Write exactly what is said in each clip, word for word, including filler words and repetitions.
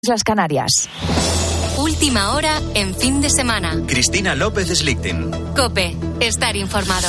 Las Canarias. Última hora en fin de semana. Cristina López Slichting. COPE. Estar informado.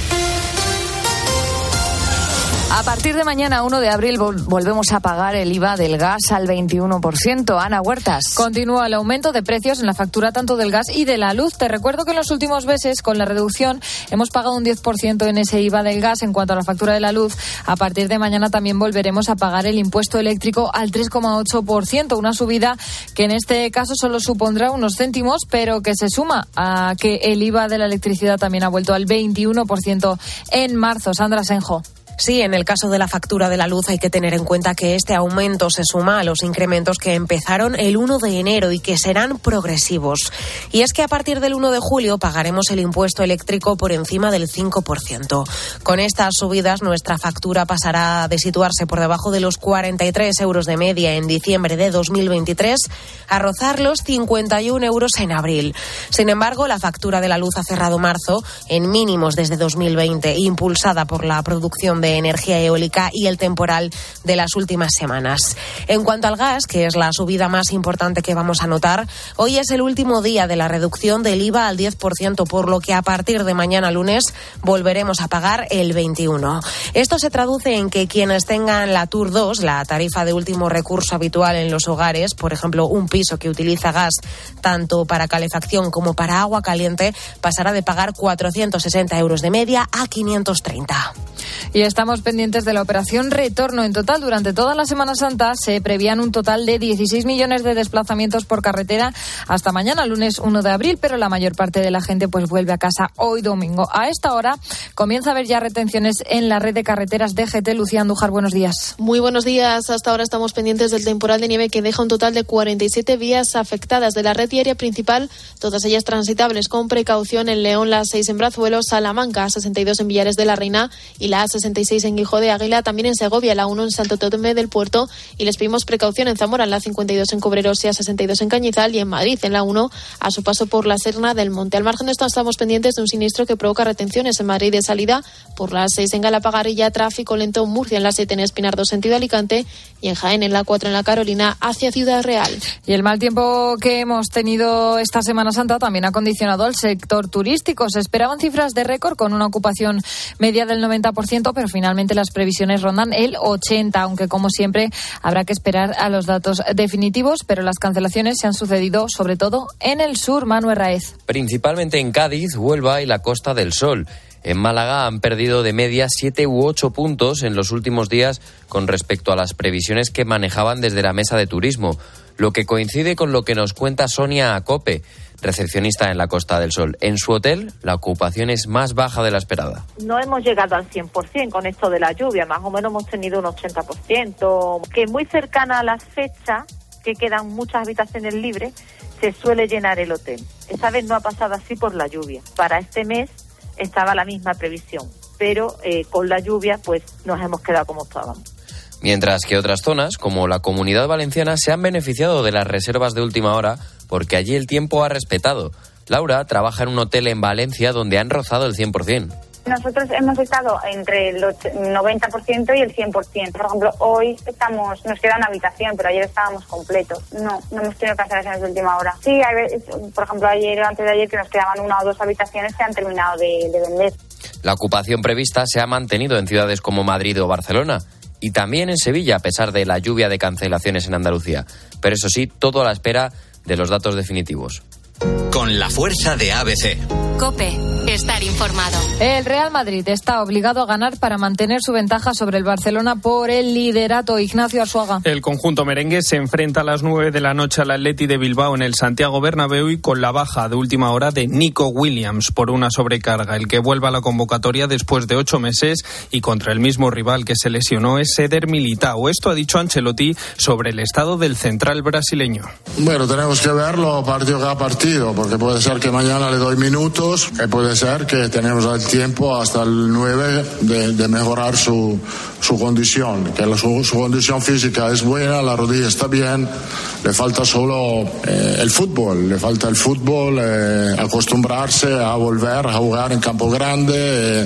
A partir de mañana, uno de abril, vol- volvemos a pagar el I V A del gas al veintiuno por ciento. Ana Huertas. Continúa el aumento de precios en la factura tanto del gas y de la luz. Te recuerdo que en los últimos meses, con la reducción, hemos pagado un diez por ciento en ese I V A del gas. En cuanto a la factura de la luz, a partir de mañana también volveremos a pagar el impuesto eléctrico al tres coma ocho por ciento. Una subida que en este caso solo supondrá unos céntimos, pero que se suma a que el I V A de la electricidad también ha vuelto al veintiuno por ciento en marzo. Sandra Senjo. Sí, en el caso de la factura de la luz hay que tener en cuenta que este aumento se suma a los incrementos que empezaron el uno de enero y que serán progresivos. Y es que a partir del uno de julio pagaremos el impuesto eléctrico por encima del cinco por ciento. Con estas subidas, nuestra factura pasará de situarse por debajo de los cuarenta y tres euros de media en diciembre de dos mil veintitrés a rozar los cincuenta y un euros en abril. Sin embargo, la factura de la luz ha cerrado marzo en mínimos desde dos mil veinte, impulsada por la producción de energía eólica y el temporal de las últimas semanas. En cuanto al gas, que es la subida más importante que vamos a notar, hoy es el último día de la reducción del I V A al diez por ciento, por lo que a partir de mañana lunes volveremos a pagar el veintiuno por ciento. Esto se traduce en que quienes tengan la T U R dos, la tarifa de último recurso habitual en los hogares, por ejemplo, un piso que utiliza gas tanto para calefacción como para agua caliente, pasará de pagar cuatrocientos sesenta euros de media a quinientos treinta. Y estamos pendientes de la operación Retorno. En total, durante toda la Semana Santa se prevían un total de dieciséis millones de desplazamientos por carretera hasta mañana, lunes uno de abril, pero la mayor parte de la gente pues vuelve a casa hoy domingo. A esta hora comienza a haber ya retenciones en la red de carreteras D G T. Lucía Andújar, buenos días. Muy buenos días. Hasta ahora estamos pendientes del temporal de nieve que deja un total de cuarenta y siete vías afectadas de la red diaria principal, todas ellas transitables con precaución. En León, la seis en Brazuelo, Salamanca, A sesenta y dos en Villares de la Reina y la A sesenta y seis en Guijo de Águila, también en Segovia, la uno en Santo Tomé del Puerto, y les pedimos precaución en Zamora, en la cincuenta y dos en Cobreros y A sesenta y dos en Cañizal, y en Madrid, en la uno, a su paso por la Serna del Monte. Al margen de esto, estamos pendientes de un siniestro que provoca retenciones en Madrid de salida por la seis en Galapagarilla, tráfico lento en Murcia, en la siete en Espinardo, sentido Alicante, y en Jaén, en la cuatro en la Carolina, hacia Ciudad Real. Y el mal tiempo que hemos tenido esta Semana Santa también ha condicionado al sector turístico. Se esperaban cifras de récord con una ocupación media del noventa por ciento, pero finalmente las previsiones rondan el ochenta por ciento, aunque como siempre habrá que esperar a los datos definitivos, pero las cancelaciones se han sucedido sobre todo en el sur. Manuel Raez. Principalmente en Cádiz, Huelva y la Costa del Sol. En Málaga han perdido de media siete u ocho puntos en los últimos días con respecto a las previsiones que manejaban desde la mesa de turismo, lo que coincide con lo que nos cuenta Sonia Acope, recepcionista en la Costa del Sol. En su hotel, la ocupación es más baja de la esperada. No hemos llegado al cien por ciento con esto de la lluvia, más o menos hemos tenido un ochenta por ciento, que muy cercana a las fechas, que quedan muchas habitaciones libres, se suele llenar el hotel. Esta vez no ha pasado así por la lluvia. Para este mes estaba la misma previsión, pero eh, con la lluvia pues nos hemos quedado como estábamos. Mientras que otras zonas, como la Comunidad Valenciana, se han beneficiado de las reservas de última hora porque allí el tiempo ha respetado. Laura trabaja en un hotel en Valencia donde han rozado el cien por ciento. Nosotros hemos estado entre el noventa por ciento y el cien por ciento. Por ejemplo, hoy estamos, nos queda una habitación, pero ayer estábamos completos. No, no hemos tenido cancelaciones de última hora. Sí, hay veces, por ejemplo, ayer o antes de ayer que nos quedaban una o dos habitaciones que han terminado de, de vender. La ocupación prevista se ha mantenido en ciudades como Madrid o Barcelona y también en Sevilla, a pesar de la lluvia de cancelaciones en Andalucía. Pero eso sí, todo a la espera de los datos definitivos. Con la fuerza de A B C. COPE. Estar informado. El Real Madrid está obligado a ganar para mantener su ventaja sobre el Barcelona por el liderato. Ignacio Arzuaga. El conjunto merengue se enfrenta a las nueve de la noche al Atleti de Bilbao en el Santiago Bernabéu y con la baja de última hora de Nico Williams por una sobrecarga. El que vuelve a la convocatoria después de ocho meses y contra el mismo rival que se lesionó es Eder Militao. Esto ha dicho Ancelotti sobre el estado del central brasileño. Bueno, tenemos que verlo partido a partido, porque puede ser que mañana le doy minutos, que puede ser que tenemos el tiempo hasta el nueve de, de mejorar su, su condición, que la, su, su condición física es buena, la rodilla está bien, le falta solo eh, el fútbol, le falta el fútbol, eh, acostumbrarse a volver a jugar en campo grande, eh,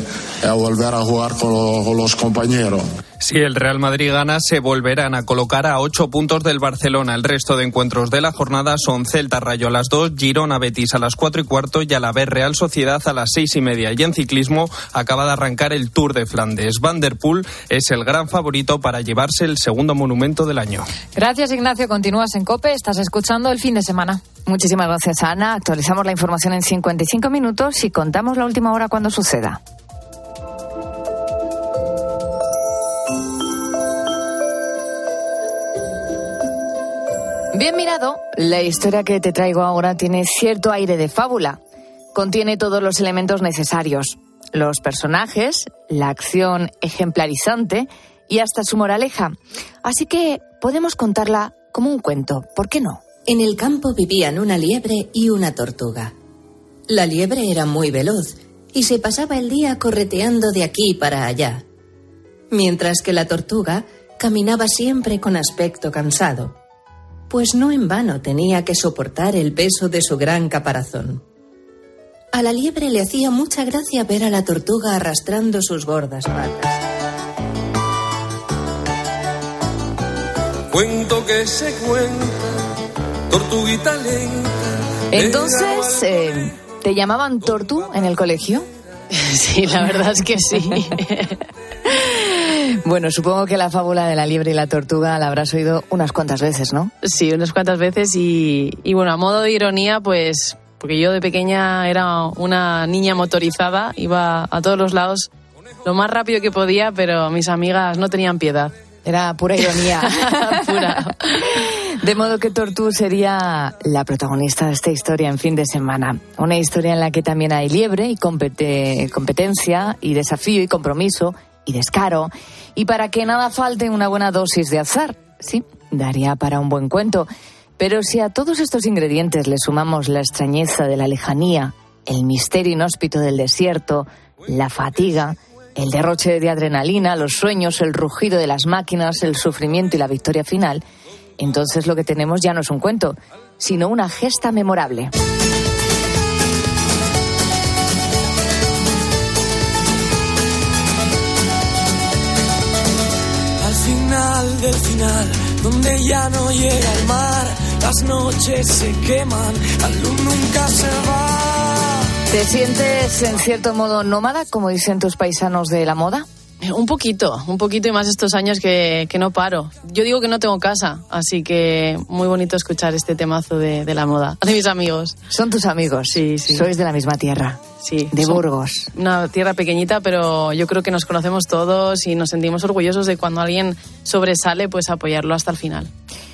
y a volver a jugar con, lo, con los compañeros. Si el Real Madrid gana, se volverán a colocar a ocho puntos del Barcelona. El resto de encuentros de la jornada son Celta Rayo a las dos, Girona Betis a las cuatro y cuarto y Alavés Real Sociedad a las seis y media. Y en ciclismo acaba de arrancar el Tour de Flandes. Van der Poel es el gran favorito para llevarse el segundo monumento del año. Gracias, Ignacio. Continúas en COPE. Estás escuchando el fin de semana. Muchísimas gracias, Ana. Actualizamos la información en cincuenta y cinco minutos y contamos la última hora cuando suceda. Bien mirado, la historia que te traigo ahora tiene cierto aire de fábula. Contiene todos los elementos necesarios. Los personajes, la acción ejemplarizante y hasta su moraleja. Así que podemos contarla como un cuento, ¿por qué no? En el campo vivían una liebre y una tortuga. La liebre era muy veloz y se pasaba el día correteando de aquí para allá, mientras que la tortuga caminaba siempre con aspecto cansado, pues no en vano tenía que soportar el peso de su gran caparazón. A la liebre le hacía mucha gracia ver a la tortuga arrastrando sus gordas patas. Cuento que se cuenta, tortuguita lenta. Entonces, eh, ¿te llamaban Tortu en el colegio? Sí, la verdad es que sí. Bueno, supongo que la fábula de la liebre y la tortuga la habrás oído unas cuantas veces, ¿no? Sí, unas cuantas veces y, y bueno, a modo de ironía, pues, porque yo de pequeña era una niña motorizada, iba a todos los lados lo más rápido que podía, pero mis amigas no tenían piedad. Era pura ironía. Pura. De modo que Tortu sería la protagonista de esta historia en fin de semana. Una historia en la que también hay liebre y compet- competencia y desafío y compromiso y descaro. Y para que nada falte una buena dosis de azar. Sí, daría para un buen cuento. Pero si a todos estos ingredientes le sumamos la extrañeza de la lejanía, el misterio inhóspito del desierto, la fatiga, el derroche de adrenalina, los sueños, el rugido de las máquinas, el sufrimiento y la victoria final, entonces lo que tenemos ya no es un cuento, sino una gesta memorable. Al final del final, donde ya no llega el mar, las noches se queman, la luz nunca se va. ¿Te sientes en cierto modo nómada, como dicen tus paisanos de la moda? Un poquito, un poquito y más estos años que, que no paro. Yo digo que no tengo casa, así que muy bonito escuchar este temazo de, de la moda, de mis amigos. ¿Son tus amigos? Sí, sí. ¿Sois de la misma tierra? Sí. De Burgos. Una tierra pequeñita, pero yo creo que nos conocemos todos y nos sentimos orgullosos de cuando alguien sobresale, pues apoyarlo hasta el final.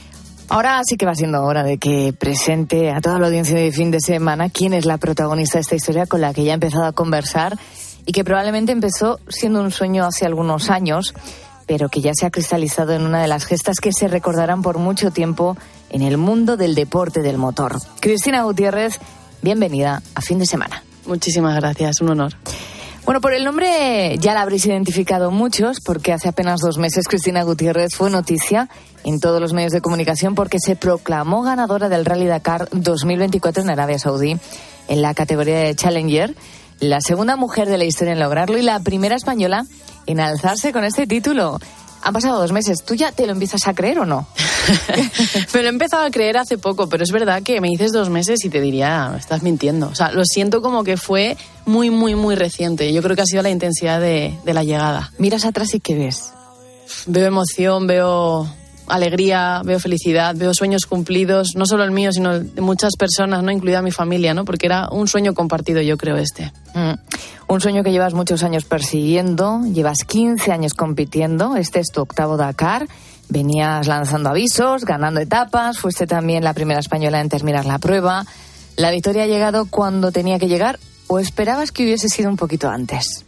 Ahora sí que va siendo hora de que presente a toda la audiencia de fin de semana quién es la protagonista de esta historia con la que ya he empezado a conversar y que probablemente empezó siendo un sueño hace algunos años, pero que ya se ha cristalizado en una de las gestas que se recordarán por mucho tiempo en el mundo del deporte del motor. Cristina Gutiérrez, bienvenida a Fin de Semana. Muchísimas gracias, un honor. Bueno, por el nombre ya la habréis identificado muchos, porque hace apenas dos meses Cristina Gutiérrez fue noticia en todos los medios de comunicación porque se proclamó ganadora del Rally Dakar dos mil veinticuatro en Arabia Saudí en la categoría de Challenger, la segunda mujer de la historia en lograrlo y la primera española en alzarse con este título. Han pasado dos meses. ¿Tú ya te lo empiezas a creer o no? Me lo he empezado a creer hace poco, pero es verdad que me dices dos meses y te diría, estás mintiendo. O sea, lo siento como que fue muy, muy, muy reciente. Yo creo que ha sido la intensidad de, de la llegada. Miras atrás y ¿qué ves? Veo emoción, veo alegría, veo felicidad, veo sueños cumplidos, no solo el mío, sino de muchas personas, no incluida mi familia, ¿no? Porque era un sueño compartido, yo creo, este. Mm. Un sueño que llevas muchos años persiguiendo, llevas quince años compitiendo, este es tu octavo Dakar, venías lanzando avisos, ganando etapas, fuiste también la primera española en terminar la prueba. ¿La victoria ha llegado cuando tenía que llegar o esperabas que hubiese sido un poquito antes?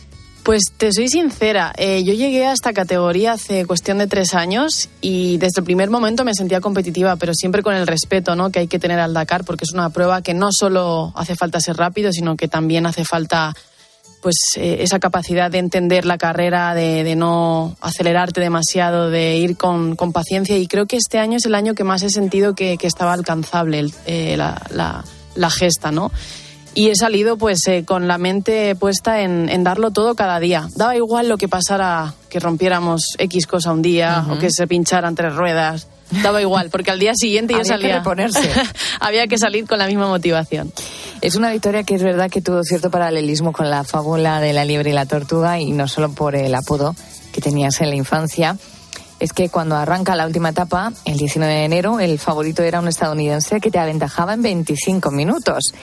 Pues te soy sincera, eh, yo llegué a esta categoría hace cuestión de tres años y desde el primer momento me sentía competitiva, pero siempre con el respeto, ¿no?, que hay que tener al Dakar, porque es una prueba que no solo hace falta ser rápido, sino que también hace falta pues eh, esa capacidad de entender la carrera, de, de no acelerarte demasiado, de ir con, con paciencia, y creo que este año es el año que más he sentido que, que estaba alcanzable el, eh, la, la, la gesta, ¿no? y he salido pues eh, con la mente puesta en, en darlo todo cada día. Daba igual lo que pasara, que rompiéramos X cosa un día uh-huh. o que se pincharan tres ruedas. Daba igual, porque al día siguiente yo salía. Había que reponerse. Había que salir con la misma motivación. Es una victoria que es verdad que tuvo cierto paralelismo con la fábula de la liebre y la tortuga, y no solo por el apodo que tenías en la infancia. Es que cuando arranca la última etapa, el diecinueve de enero, el favorito era un estadounidense que te aventajaba en veinticinco minutos.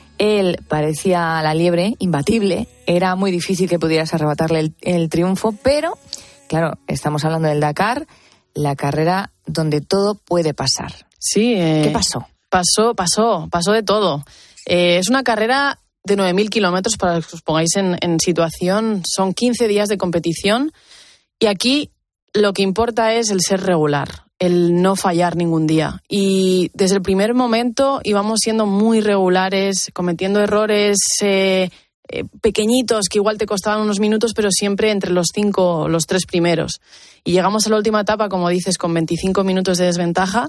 Él parecía la liebre, imbatible, era muy difícil que pudieras arrebatarle el, el triunfo, pero, claro, estamos hablando del Dakar, la carrera donde todo puede pasar. Sí. Eh, ¿Qué pasó? Pasó, pasó, pasó de todo. Eh, es una carrera de nueve mil kilómetros, para que os pongáis en, en situación, son quince días de competición, y aquí lo que importa es el ser regular, el no fallar ningún día. Y desde el primer momento íbamos siendo muy regulares, cometiendo errores eh, eh, pequeñitos que igual te costaban unos minutos, pero siempre entre los cinco, los tres primeros. Y llegamos a la última etapa, como dices, con veinticinco minutos de desventaja.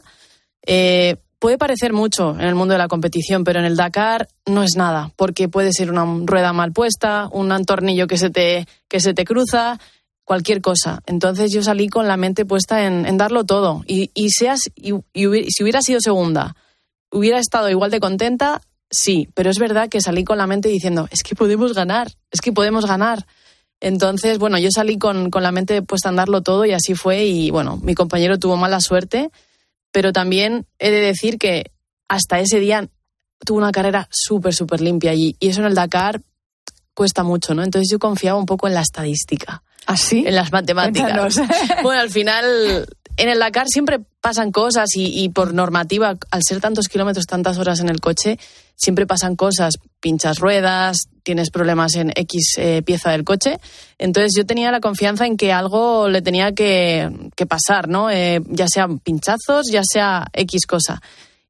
Eh, puede parecer mucho en el mundo de la competición, pero en el Dakar no es nada, porque puede ser una rueda mal puesta, un tornillo que se te, que se te cruza, cualquier cosa. Entonces yo salí con la mente puesta en, en darlo todo. Y, y, seas, y, y hubiera, si hubiera sido segunda, hubiera estado igual de contenta, sí. Pero es verdad que salí con la mente diciendo, es que podemos ganar, es que podemos ganar. Entonces, bueno, yo salí con, con la mente puesta en darlo todo y así fue. Y bueno, mi compañero tuvo mala suerte, pero también he de decir que hasta ese día tuvo una carrera súper, súper limpia. Y, y eso en el Dakar cuesta mucho, ¿no? Entonces yo confiaba un poco en la estadística. ¿Ah, sí? En las matemáticas. Cuéntanos. Bueno, al final, en el Dakar siempre pasan cosas y, y por normativa, al ser tantos kilómetros, tantas horas en el coche, siempre pasan cosas. Pinchas ruedas, tienes problemas en X eh, pieza del coche. Entonces yo tenía la confianza en que algo le tenía que, que pasar, ¿no? Eh, ya sea pinchazos, ya sea X cosa.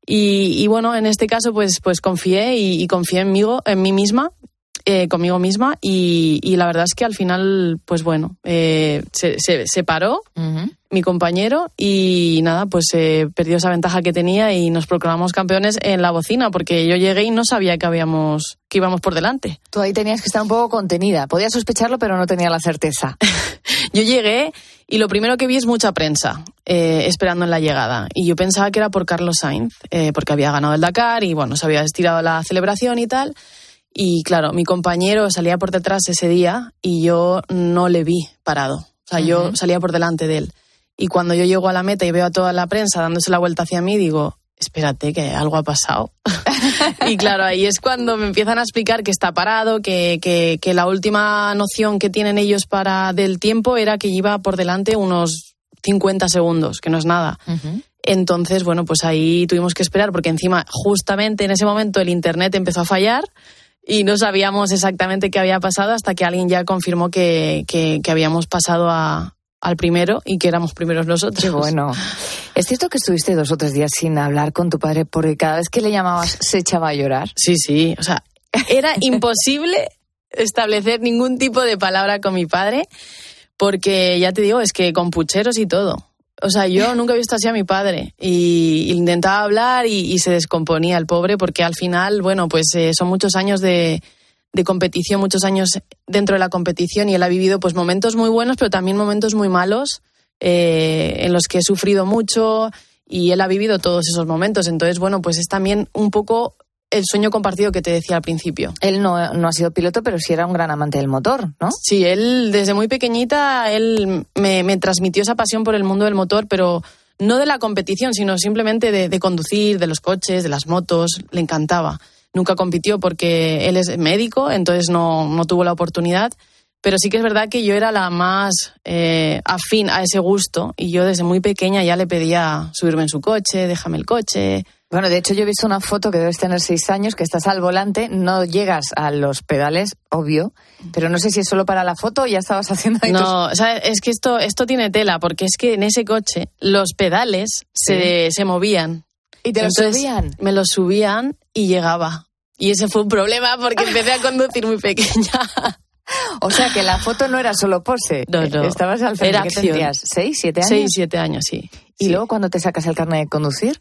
Y, y bueno, en este caso pues, pues confié y, y confié en mí, en mí misma. Eh, conmigo misma y, y la verdad es que al final, pues bueno, eh, se, se, se paró uh-huh. mi compañero y nada, pues eh, perdió esa ventaja que tenía y nos proclamamos campeones en la bocina, porque yo llegué y no sabía que habíamos que íbamos por delante. Tú ahí tenías que estar un poco contenida, podías sospecharlo pero no tenía la certeza. Yo llegué y lo primero que vi es mucha prensa eh, esperando en la llegada, y yo pensaba que era por Carlos Sainz, eh, porque había ganado el Dakar y bueno, se había estirado la celebración y tal. Y claro, mi compañero salía por detrás ese día y yo no le vi parado. O sea, uh-huh. yo salía por delante de él. Y cuando yo llego a la meta y veo a toda la prensa dándose la vuelta hacia mí, digo, espérate, que algo ha pasado. Y claro, ahí es cuando me empiezan a explicar que está parado, que, que, que la última noción que tienen ellos para del tiempo era que iba por delante unos cincuenta segundos, que no es nada. Uh-huh. Entonces, bueno, pues ahí tuvimos que esperar, porque encima, justamente en ese momento, el internet empezó a fallar. Y no sabíamos exactamente qué había pasado hasta que alguien ya confirmó que, que, que habíamos pasado a, al primero y que éramos primeros nosotros. Qué bueno. ¿Es cierto que estuviste dos o tres días sin hablar con tu padre porque cada vez que le llamabas se echaba a llorar? Sí, sí. O sea, era imposible establecer ningún tipo de palabra con mi padre porque, ya te digo, es que con pucheros y todo. O sea, yo nunca he visto así a mi padre y intentaba hablar y, y se descomponía el pobre, porque al final, bueno, pues eh, son muchos años de, de competición, muchos años dentro de la competición, y él ha vivido pues momentos muy buenos, pero también momentos muy malos eh, en los que he sufrido mucho, y él ha vivido todos esos momentos. Entonces, bueno, pues es también un poco el sueño compartido que te decía al principio. Él no, no ha sido piloto, pero sí era un gran amante del motor, ¿no? Sí, él desde muy pequeñita, él me, me transmitió esa pasión por el mundo del motor, pero no de la competición, sino simplemente de, de conducir, de los coches, de las motos. Le encantaba. Nunca compitió porque él es médico, entonces no, no tuvo la oportunidad. Pero sí que es verdad que yo era la más eh, afín a ese gusto, y yo desde muy pequeña ya le pedía subirme en su coche, déjame el coche. Bueno, de hecho yo he visto una foto que debes tener seis años, que estás al volante, no llegas a los pedales, obvio, pero no sé si es solo para la foto o ya estabas haciendo ahí. No, tus... o sea, es que esto, esto tiene tela, porque es que en ese coche los pedales sí. se, se movían. ¿Y te los Entonces, subían? Me los subían y llegaba. Y ese fue un problema porque empecé a conducir muy pequeña. O sea, que la foto no era solo pose. No, no. Estabas al frente. Era ¿Qué acción. tendrías? ¿Seis, siete años? Seis, siete años, sí. ¿Y sí. luego cuando te sacas el carnet de conducir?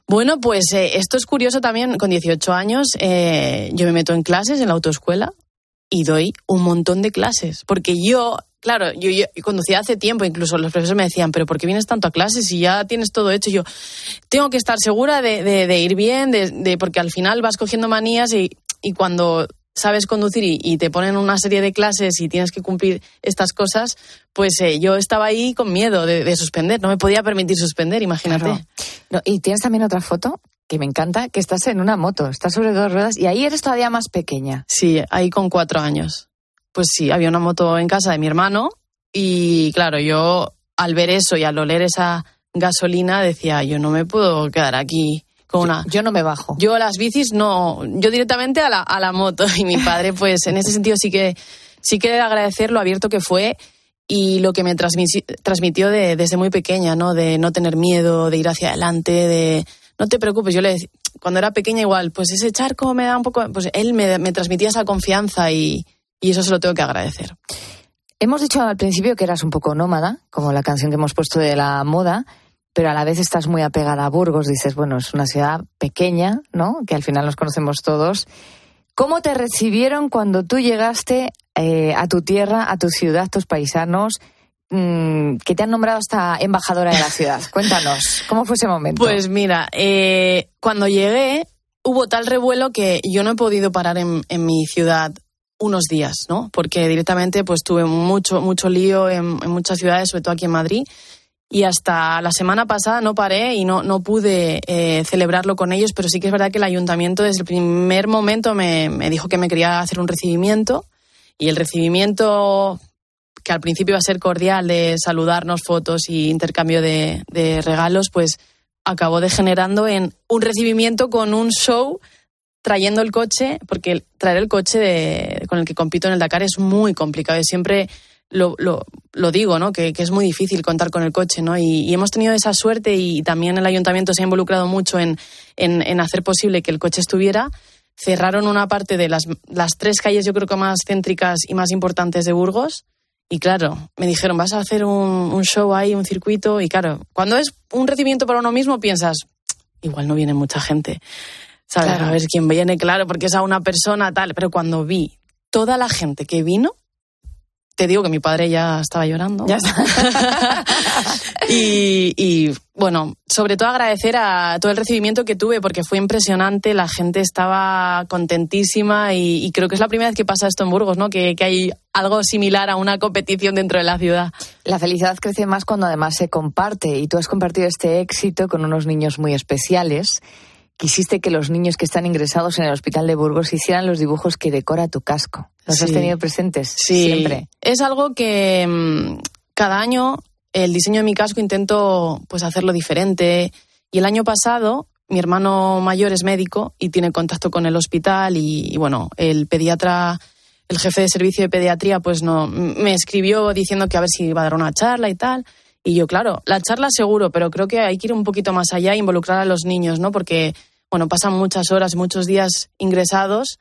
Bueno, pues eh, esto es curioso también. Con dieciocho años eh, yo me meto en clases en la autoescuela y doy un montón de clases. Porque yo, claro, yo, yo conducía hace tiempo, incluso los profesores me decían, pero ¿por qué vienes tanto a clases si ya tienes todo hecho? Y yo tengo que estar segura de, de, de ir bien, de, de, porque al final vas cogiendo manías y, y cuando sabes conducir y, y te ponen una serie de clases y tienes que cumplir estas cosas, pues eh, yo estaba ahí con miedo de, de suspender. No me podía permitir suspender, imagínate. Claro. No, y tienes también otra foto que me encanta, que estás en una moto, estás sobre dos ruedas y ahí eres todavía más pequeña. Sí, ahí con cuatro años. Pues sí, había una moto en casa de mi hermano y claro, yo al ver eso y al oler esa gasolina decía, yo no me puedo quedar aquí con una... Yo, yo no me bajo. Yo las bicis no, yo directamente a la, a la moto y mi padre pues en ese sentido sí que, sí que agradecer lo abierto que fue y lo que me transmiti- transmitió de, desde muy pequeña, ¿no? De no tener miedo, de ir hacia adelante, de... No te preocupes, yo le decía, cuando era pequeña igual, pues ese charco me da un poco... Pues él me, me transmitía esa confianza y, y eso se lo tengo que agradecer. Hemos dicho al principio que eras un poco nómada, como la canción que hemos puesto de la moda, pero a la vez estás muy apegada a Burgos. Dices, bueno, es una ciudad pequeña, ¿no? Que al final nos conocemos todos. ¿Cómo te recibieron cuando tú llegaste eh, a tu tierra, a tu ciudad, tus paisanos, mmm, que te han nombrado hasta embajadora de la ciudad? Cuéntanos, ¿cómo fue ese momento? Pues mira, eh, cuando llegué hubo tal revuelo que yo no he podido parar en, en mi ciudad unos días, ¿no? Porque directamente pues tuve mucho, mucho lío en, en muchas ciudades, sobre todo aquí en Madrid. Y hasta la semana pasada no paré y no, no pude eh, celebrarlo con ellos, pero sí que es verdad que el ayuntamiento desde el primer momento me, me dijo que me quería hacer un recibimiento y el recibimiento, que al principio iba a ser cordial de saludarnos, fotos y intercambio de, de regalos, pues acabó degenerando en un recibimiento con un show trayendo el coche, porque traer el coche de, con el que compito en el Dakar es muy complicado y siempre... Lo, lo, lo digo, ¿no? Que, que es muy difícil contar con el coche, ¿no? Y, y hemos tenido esa suerte y también el ayuntamiento se ha involucrado mucho en, en, en hacer posible que el coche estuviera. Cerraron una parte de las, las tres calles, yo creo que más céntricas y más importantes de Burgos. Y claro, me dijeron, vas a hacer un, un show ahí, un circuito. Y claro, cuando es un recibimiento para uno mismo, piensas, igual no viene mucha gente. ¿Sabes? Claro. A ver quién viene, claro, porque es a una persona tal. Pero cuando vi toda la gente que vino, te digo que mi padre ya estaba llorando. Ya está. y, y, bueno, sobre todo agradecer a todo el recibimiento que tuve porque fue impresionante, la gente estaba contentísima y, y creo que es la primera vez que pasa esto en Burgos, ¿no? Que, que hay algo similar a una competición dentro de la ciudad. La felicidad crece más cuando además se comparte y tú has compartido este éxito con unos niños muy especiales. Quisiste que los niños que están ingresados en el hospital de Burgos hicieran los dibujos que decora tu casco. ¿Los sí. has tenido presentes? Sí. Siempre. Es algo que mmm, cada año el diseño de mi casco intento pues hacerlo diferente. Y el año pasado mi hermano mayor es médico y tiene contacto con el hospital y, y bueno, el pediatra, el jefe de servicio de pediatría pues no me escribió diciendo que a ver si iba a dar una charla y tal. Y yo, claro, la charla seguro, pero creo que hay que ir un poquito más allá e involucrar a los niños, ¿no? Porque, bueno, pasan muchas horas, muchos días ingresados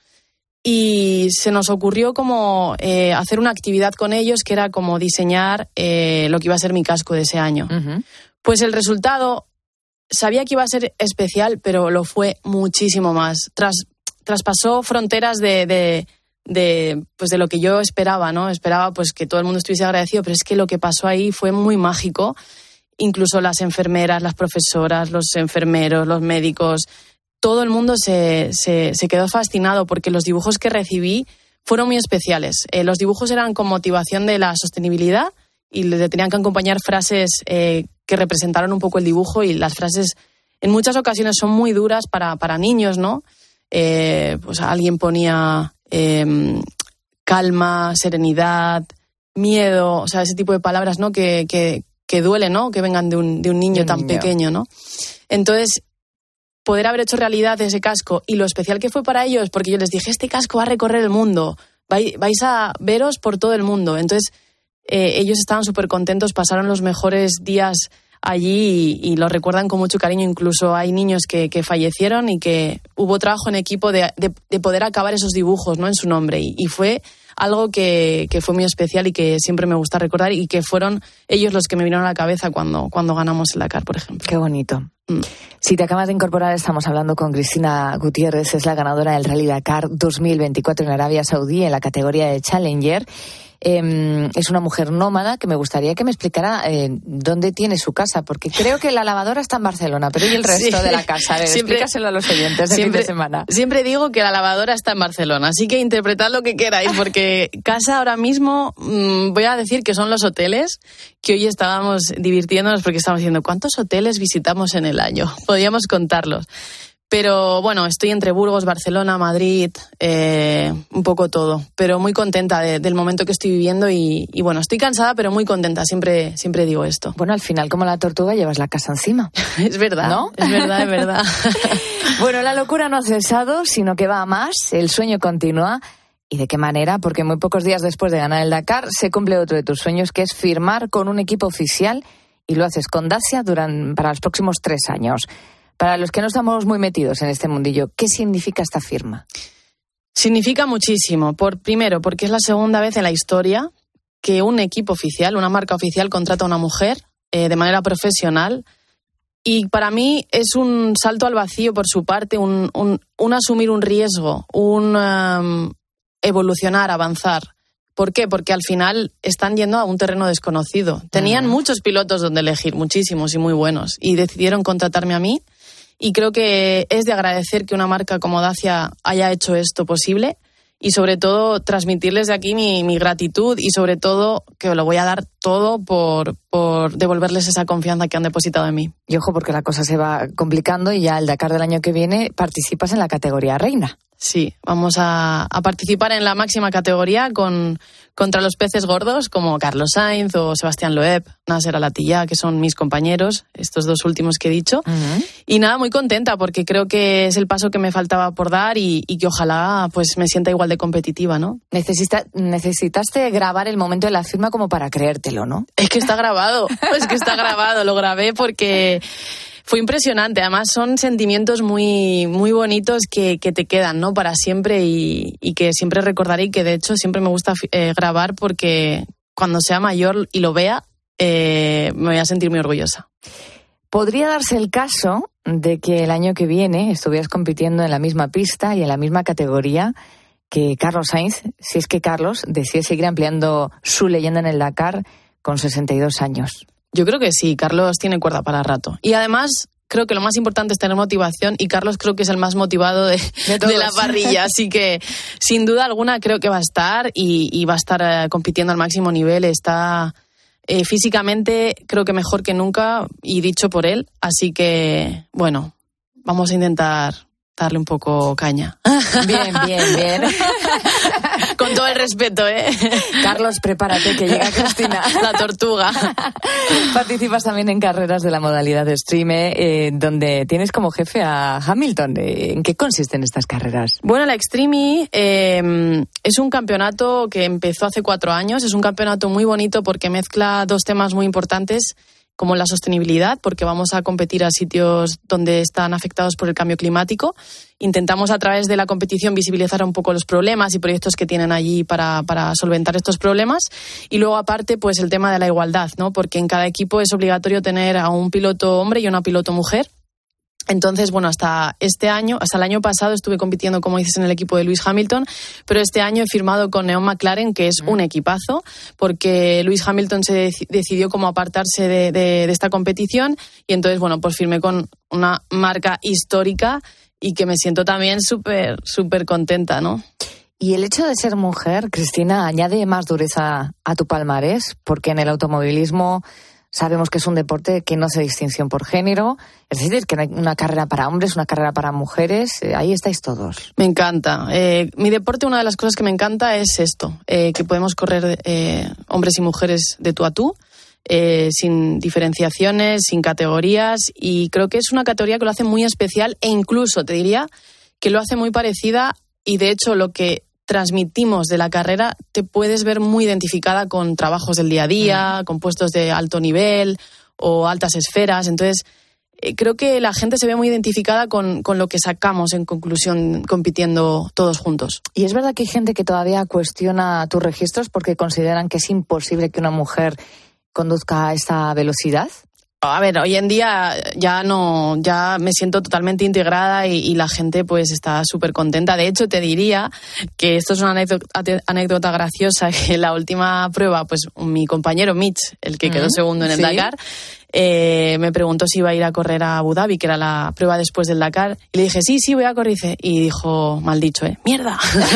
y se nos ocurrió como eh, hacer una actividad con ellos que era como diseñar eh, lo que iba a ser mi casco de ese año. Uh-huh. Pues el resultado, sabía que iba a ser especial, pero lo fue muchísimo más. Tras, traspasó fronteras de... de de pues de lo que yo esperaba, ¿no? Esperaba pues que todo el mundo estuviese agradecido, pero es que lo que pasó ahí fue muy mágico. Incluso las enfermeras, las profesoras, los enfermeros, los médicos, todo el mundo se, se, se quedó fascinado porque los dibujos que recibí fueron muy especiales. Eh, los dibujos eran con motivación de la sostenibilidad y le tenían que acompañar frases eh, que representaron un poco el dibujo y las frases en muchas ocasiones son muy duras para, para niños, ¿no? Eh, pues alguien ponía... Eh, calma, serenidad, miedo, o sea, ese tipo de palabras, ¿no? Que, que, que duele, ¿no? Que vengan de un, de un niño de un tan niño. pequeño, ¿no? Entonces, poder haber hecho realidad ese casco y lo especial que fue para ellos, porque yo les dije, este casco va a recorrer el mundo, vais, vais a veros por todo el mundo. Entonces, eh, ellos estaban súper contentos, pasaron los mejores días allí y, y lo recuerdan con mucho cariño. Incluso hay niños que, que fallecieron y que hubo trabajo en equipo de, de, de poder acabar esos dibujos, ¿no? En su nombre y, y fue algo que, que fue muy especial y que siempre me gusta recordar y que fueron ellos los que me vinieron a la cabeza cuando, cuando ganamos el Dakar, por ejemplo. Qué bonito. Mm. Si te acabas de incorporar, estamos hablando con Cristina Gutiérrez, es la ganadora del Rally Dakar dos mil veinticuatro en Arabia Saudí en la categoría de Challenger. Eh, es una mujer nómada que me gustaría que me explicara eh, dónde tiene su casa, porque creo que la lavadora está en Barcelona, pero ¿y el resto sí. de la casa? A ver, siempre, explícaselo a los oyentes de siempre, fin de semana. Siempre digo que la lavadora está en Barcelona, así que interpretad lo que queráis, porque casa ahora mismo mmm, voy a decir que son los hoteles, que hoy estábamos divirtiéndonos porque estábamos diciendo ¿cuántos hoteles visitamos en el año? Podíamos contarlos. Pero bueno, estoy entre Burgos, Barcelona, Madrid, eh, un poco todo. Pero muy contenta de, del momento que estoy viviendo y, y bueno, estoy cansada, pero muy contenta. Siempre, siempre digo esto. Bueno, al final, como la tortuga, llevas la casa encima. Es verdad, ¿no? Es verdad, es verdad. Bueno, la locura no ha cesado, sino que va a más. El sueño continúa. ¿Y de qué manera? Porque muy pocos días después de ganar el Dakar se cumple otro de tus sueños, que es firmar con un equipo oficial, y lo haces con Dacia durante, para los próximos tres años. Para los que no estamos muy metidos en este mundillo, ¿qué significa esta firma? Significa muchísimo. Por, primero, porque es la segunda vez en la historia que un equipo oficial, una marca oficial, contrata a una mujer eh, de manera profesional. Y para mí es un salto al vacío por su parte, un, un, un asumir un riesgo, un um, evolucionar, avanzar. ¿Por qué? Porque al final están yendo a un terreno desconocido. Tenían uh-huh. muchos pilotos donde elegir, muchísimos y muy buenos, y decidieron contratarme a mí. Y creo que es de agradecer que una marca como Dacia haya hecho esto posible y sobre todo transmitirles de aquí mi, mi gratitud y sobre todo que lo voy a dar todo por, por devolverles esa confianza que han depositado en mí. Y ojo, porque la cosa se va complicando y ya el Dakar del año que viene participas en la categoría reina. Sí, vamos a, a participar en la máxima categoría con, contra los peces gordos como Carlos Sainz o Sebastián Loeb, Nasser Al-Attiyah, que son mis compañeros, estos dos últimos que he dicho. Uh-huh. Y nada, muy contenta porque creo que es el paso que me faltaba por dar y, y que ojalá pues me sienta igual de competitiva, ¿no? Necesita, necesitaste grabar el momento de la firma como para creértelo, ¿no? Es que está grabado, es que está grabado, lo grabé porque... Fue impresionante, además son sentimientos muy, muy bonitos que, que te quedan, ¿no? Para siempre y, y que siempre recordaré y que de hecho siempre me gusta eh, grabar porque cuando sea mayor y lo vea eh, me voy a sentir muy orgullosa. ¿Podría darse el caso de que el año que viene estuvieras compitiendo en la misma pista y en la misma categoría que Carlos Sainz, si es que Carlos decide seguir ampliando su leyenda en el Dakar con sesenta y dos años? Yo creo que sí, Carlos tiene cuerda para rato. Y además, creo que lo más importante es tener motivación y Carlos creo que es el más motivado de, de, de la parrilla. Así que, sin duda alguna, creo que va a estar y, y va a estar eh, compitiendo al máximo nivel. Está eh, físicamente, creo que mejor que nunca y dicho por él. Así que, bueno, vamos a intentar darle un poco caña. Bien, bien, bien. Con todo el respeto, ¿eh? Carlos, prepárate que llega Cristina. La tortuga. Participas también en carreras de la modalidad de Extreme, eh, donde tienes como jefe a Hamilton. ¿En qué consisten estas carreras? Bueno, la Extreme eh, es un campeonato que empezó hace cuatro años. Es un campeonato muy bonito porque mezcla dos temas muy importantes, como la sostenibilidad, porque vamos a competir a sitios donde están afectados por el cambio climático. Intentamos a través de la competición visibilizar un poco los problemas y proyectos que tienen allí para, para solventar estos problemas. Y luego, aparte, pues el tema de la igualdad, ¿no? Porque en cada equipo es obligatorio tener a un piloto hombre y una piloto mujer. Entonces, bueno, hasta este año, hasta el año pasado estuve compitiendo, como dices, en el equipo de Lewis Hamilton, pero este año he firmado con Neon McLaren, que es un equipazo, porque Lewis Hamilton se decidió como apartarse de, de, de esta competición y entonces, bueno, pues firmé con una marca histórica y que me siento también súper, súper contenta, ¿no? Y el hecho de ser mujer, Cristina, añade más dureza a tu palmarés, porque en el automovilismo sabemos que es un deporte que no hace distinción por género, es decir, que no hay una carrera para hombres, una carrera para mujeres, eh, ahí estáis todos. Me encanta. Eh, mi deporte, una de las cosas que me encanta es esto, eh, que podemos correr eh, hombres y mujeres de tú a tú, eh, sin diferenciaciones, sin categorías, y creo que es una categoría que lo hace muy especial e incluso, te diría, que lo hace muy parecida y de hecho lo que transmitimos de la carrera, te puedes ver muy identificada con trabajos del día a día, mm. con puestos de alto nivel o altas esferas. Entonces, eh, creo que la gente se ve muy identificada con, con lo que sacamos en conclusión compitiendo todos juntos. ¿Y es verdad que hay gente que todavía cuestiona tus registros porque consideran que es imposible que una mujer conduzca a esta velocidad? A ver, hoy en día ya no, ya me siento totalmente integrada y, y la gente pues está súper contenta. De hecho, te diría que esto es una anécdota, anécdota graciosa, que la última prueba, pues mi compañero Mitch, el que quedó segundo en el ¿Sí? Dakar, eh, me preguntó si iba a ir a correr a Abu Dhabi, que era la prueba después del Dakar, y le dije, sí, sí, voy a correr. Y dijo, mal dicho, ¿eh? ¡Mierda!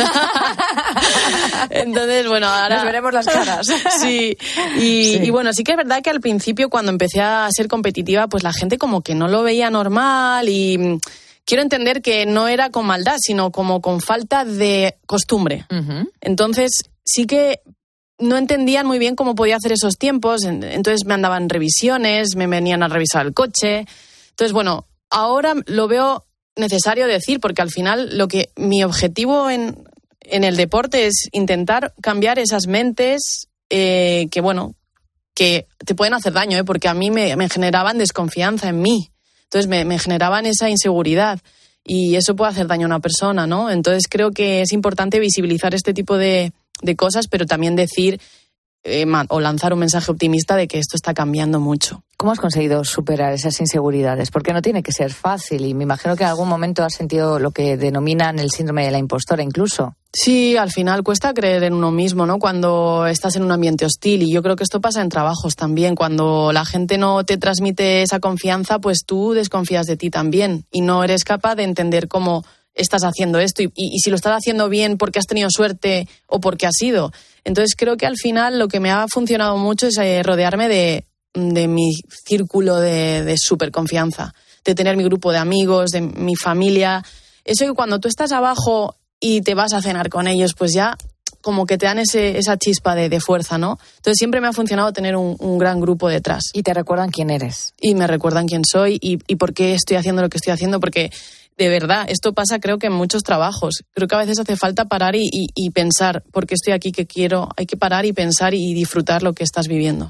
Entonces, bueno, ahora... Nos veremos las caras. Sí. Y, Sí. y bueno, sí que es verdad que al principio, cuando empecé a ser competitiva, pues la gente como que no lo veía normal y mm, quiero entender que no era con maldad, sino como con falta de costumbre. Uh-huh. Entonces, sí que no entendían muy bien cómo podía hacer esos tiempos, entonces me andaban revisiones, me venían a revisar el coche. Entonces, bueno, ahora lo veo necesario decir, porque al final lo que mi objetivo en, en el deporte es intentar cambiar esas mentes eh, que, bueno, que te pueden hacer daño, ¿eh? Porque a mí me, me generaban desconfianza en mí. Entonces me, me generaban esa inseguridad y eso puede hacer daño a una persona, ¿no? Entonces creo que es importante visibilizar este tipo de, de cosas, pero también decir eh, o lanzar un mensaje optimista de que esto está cambiando mucho. ¿Cómo has conseguido superar esas inseguridades? Porque no tiene que ser fácil y me imagino que en algún momento has sentido lo que denominan el síndrome de la impostora incluso. Sí, al final cuesta creer en uno mismo, ¿no? Cuando estás en un ambiente hostil, y yo creo que esto pasa en trabajos también. Cuando la gente no te transmite esa confianza, pues tú desconfías de ti también y no eres capaz de entender cómo estás haciendo esto y, y, y si lo estás haciendo bien porque has tenido suerte o porque has ido. Entonces creo que al final lo que me ha funcionado mucho es eh, rodearme de, de mi círculo de, de súper confianza, de tener mi grupo de amigos, de mi familia. Eso que cuando tú estás abajo y te vas a cenar con ellos, pues ya como que te dan ese, esa chispa de, de fuerza, ¿no? Entonces siempre me ha funcionado tener un, un gran grupo detrás. Y te recuerdan quién eres. Y me recuerdan quién soy y, y por qué estoy haciendo lo que estoy haciendo, porque de verdad, esto pasa creo que en muchos trabajos. Creo que a veces hace falta parar y, y, y pensar, ¿por qué estoy aquí? ¿Qué quiero? Hay que parar y pensar y disfrutar lo que estás viviendo.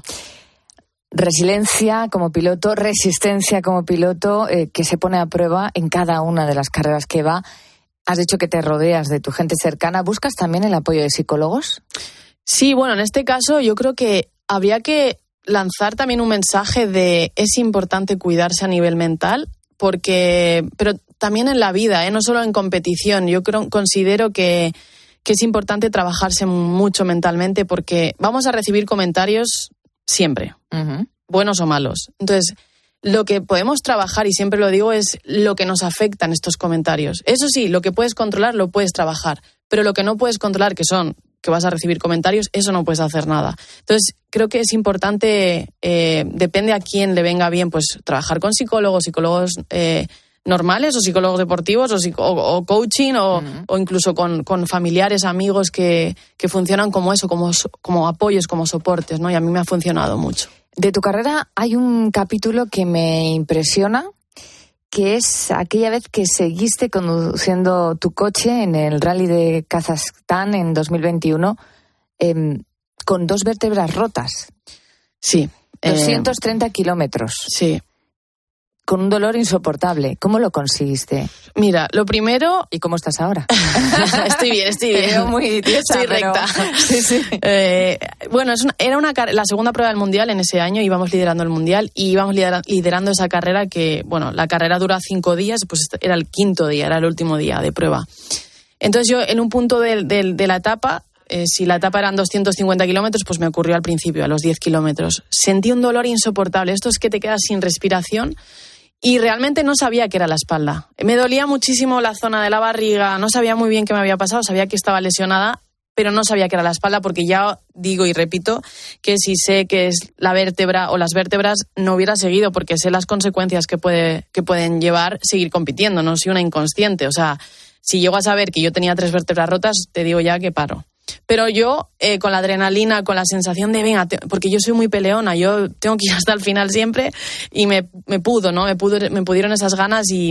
Resiliencia como piloto, resistencia como piloto, eh, que se pone a prueba en cada una de las carreras que va. Has dicho que te rodeas de tu gente cercana. ¿Buscas también el apoyo de psicólogos? Sí, bueno, en este caso yo creo que habría que lanzar también un mensaje de es importante cuidarse a nivel mental, porque, pero también en la vida, ¿eh? No solo en competición. Yo creo, considero que, que es importante trabajarse mucho mentalmente porque vamos a recibir comentarios siempre, uh-huh. buenos o malos. Entonces, lo que podemos trabajar, y siempre lo digo, es lo que nos afecta en estos comentarios. Eso sí, lo que puedes controlar, lo puedes trabajar. Pero lo que no puedes controlar, que son que vas a recibir comentarios, eso no puedes hacer nada. Entonces, creo que es importante, eh, depende a quién le venga bien, pues trabajar con psicólogos, psicólogos eh, normales o psicólogos deportivos o, o, o coaching o, uh-huh. o incluso con, con familiares, amigos que, que funcionan como eso, como, como apoyos, como soportes, ¿no? Y a mí me ha funcionado mucho. De tu carrera hay un capítulo que me impresiona, que es aquella vez que seguiste conduciendo tu coche en el Rally de Kazajstán en dos mil veintiuno eh, con dos vértebras rotas. Sí. doscientos treinta eh, kilómetros. Sí. Con un dolor insoportable. ¿Cómo lo conseguiste? Mira, lo primero... ¿Y cómo estás ahora? Estoy bien, estoy bien. Te veo muy tiesa, estoy pero... recta. Sí, sí. Eh, bueno, es una, era una, la segunda prueba del Mundial en ese año, íbamos liderando el Mundial y íbamos lidera, liderando esa carrera que, bueno, la carrera dura cinco días, pues era el quinto día, era el último día de prueba. Entonces yo, en un punto de, de, de la etapa... Eh, si la etapa eran doscientos cincuenta kilómetros, pues me ocurrió al principio, a los diez kilómetros. Sentí un dolor insoportable. Esto es que te quedas sin respiración y realmente no sabía qué era la espalda. Me dolía muchísimo la zona de la barriga, no sabía muy bien qué me había pasado, sabía que estaba lesionada, pero no sabía qué era la espalda porque ya digo y repito que si sé que es la vértebra o las vértebras no hubiera seguido porque sé las consecuencias que, puede, que pueden llevar seguir compitiendo, no soy una inconsciente. O sea, si llego a saber que yo tenía tres vértebras rotas, te digo ya que paro. Pero yo, eh, con la adrenalina, con la sensación de, venga, te, porque yo soy muy peleona, yo tengo que ir hasta el final siempre, y me, me pudo, ¿no? Me, pudo, me pudieron esas ganas y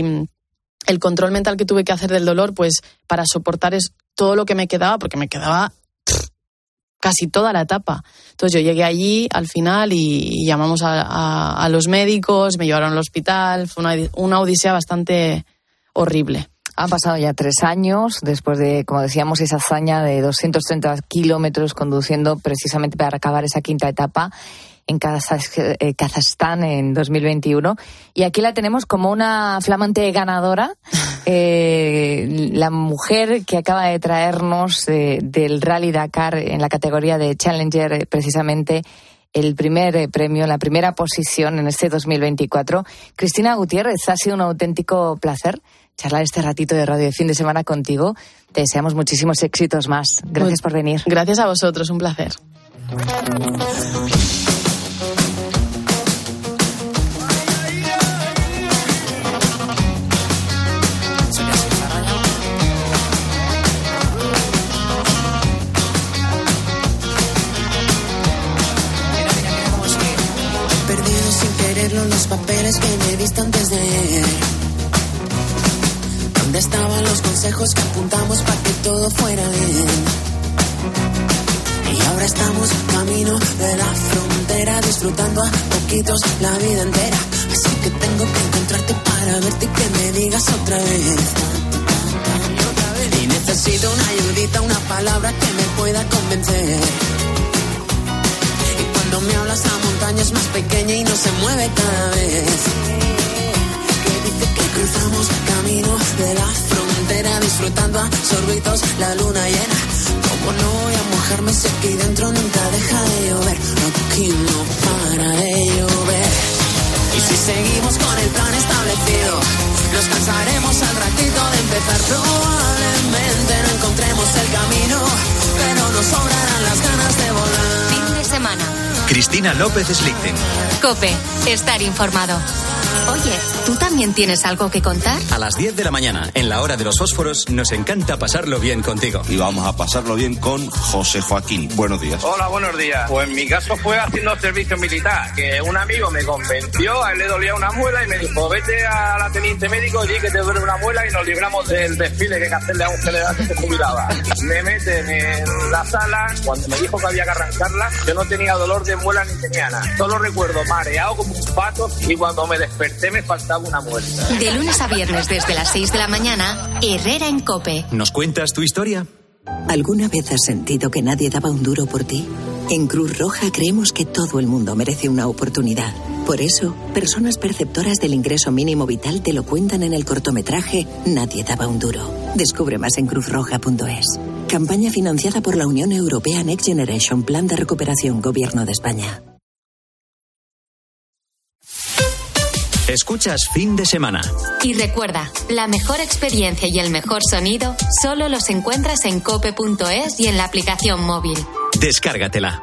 el control mental que tuve que hacer del dolor, pues, para soportar es todo lo que me quedaba, porque me quedaba pff, casi toda la etapa. Entonces yo llegué allí al final y, y llamamos a, a, a los médicos, me llevaron al hospital, fue una, una odisea bastante horrible. Han pasado ya tres años después de, como decíamos, esa hazaña de doscientos treinta kilómetros conduciendo precisamente para acabar esa quinta etapa. en Kazajstán en dos mil veintiuno. Y aquí la tenemos como una flamante ganadora, eh, la mujer que acaba de traernos eh, del Rally Dakar en la categoría de Challenger, eh, precisamente el primer eh, premio, la primera posición en este dos mil veinticuatro. Cristina Gutiérrez, ha sido un auténtico placer charlar este ratito de radio de fin de semana contigo. Te deseamos muchísimos éxitos más. Gracias por venir. Gracias a vosotros, un placer. Perdido sin quererlo los papeles que me diste antes de ayer. ¿Dónde estaban los consejos que apuntamos para que todo fuera bien? Y ahora estamos camino de la frontera, disfrutando a poquitos la vida entera. Así que tengo que encontrarte para verte y que me digas otra vez. Y necesito una ayudita, una palabra que me pueda convencer. Y cuando me hablas la montaña es más pequeña y no se mueve cada vez. Que cruzamos camino de la frontera, disfrutando a sorbitos la luna llena. Como no voy a mojarme si aquí dentro nunca deja de llover? Aquí no para de llover. Y si seguimos con el plan establecido, nos cansaremos al ratito de empezar. Probablemente no encontremos el camino, pero nos sobrarán las ganas de volar. Fin de semana. Cristina López Slichting. COPE. Estar informado. Oye, ¿tú también tienes algo que contar? A las diez de la mañana, en la hora de los fósforos, nos encanta pasarlo bien contigo. Y vamos a pasarlo bien con José Joaquín. Buenos días. Hola, buenos días. Pues en mi caso fue haciendo servicio militar, que un amigo me convenció, a él le dolía una muela y me dijo, vete a la teniente médico y di que te duele una muela y nos libramos del desfile que hacerle a un general que se jubilaba. Me meten en la sala, cuando me dijo que había que arrancarla, yo no tenía dolor de muela ni tenía nada. Solo recuerdo mareado como un pato y cuando me desperté me faltaba una muela. De lunes a viernes desde las seis de la mañana, Herrera en COPE. ¿Nos cuentas tu historia? ¿Alguna vez has sentido que nadie daba un duro por ti? En Cruz Roja creemos que todo el mundo merece una oportunidad. Por eso, personas perceptoras del ingreso mínimo vital te lo cuentan en el cortometraje Nadie daba un duro. Descubre más en cruz roja punto es. Campaña financiada por la Unión Europea Next Generation, Plan de Recuperación, Gobierno de España. Escuchas Fin de Semana. Y recuerda, la mejor experiencia y el mejor sonido solo los encuentras en cope punto es y en la aplicación móvil. Descárgatela.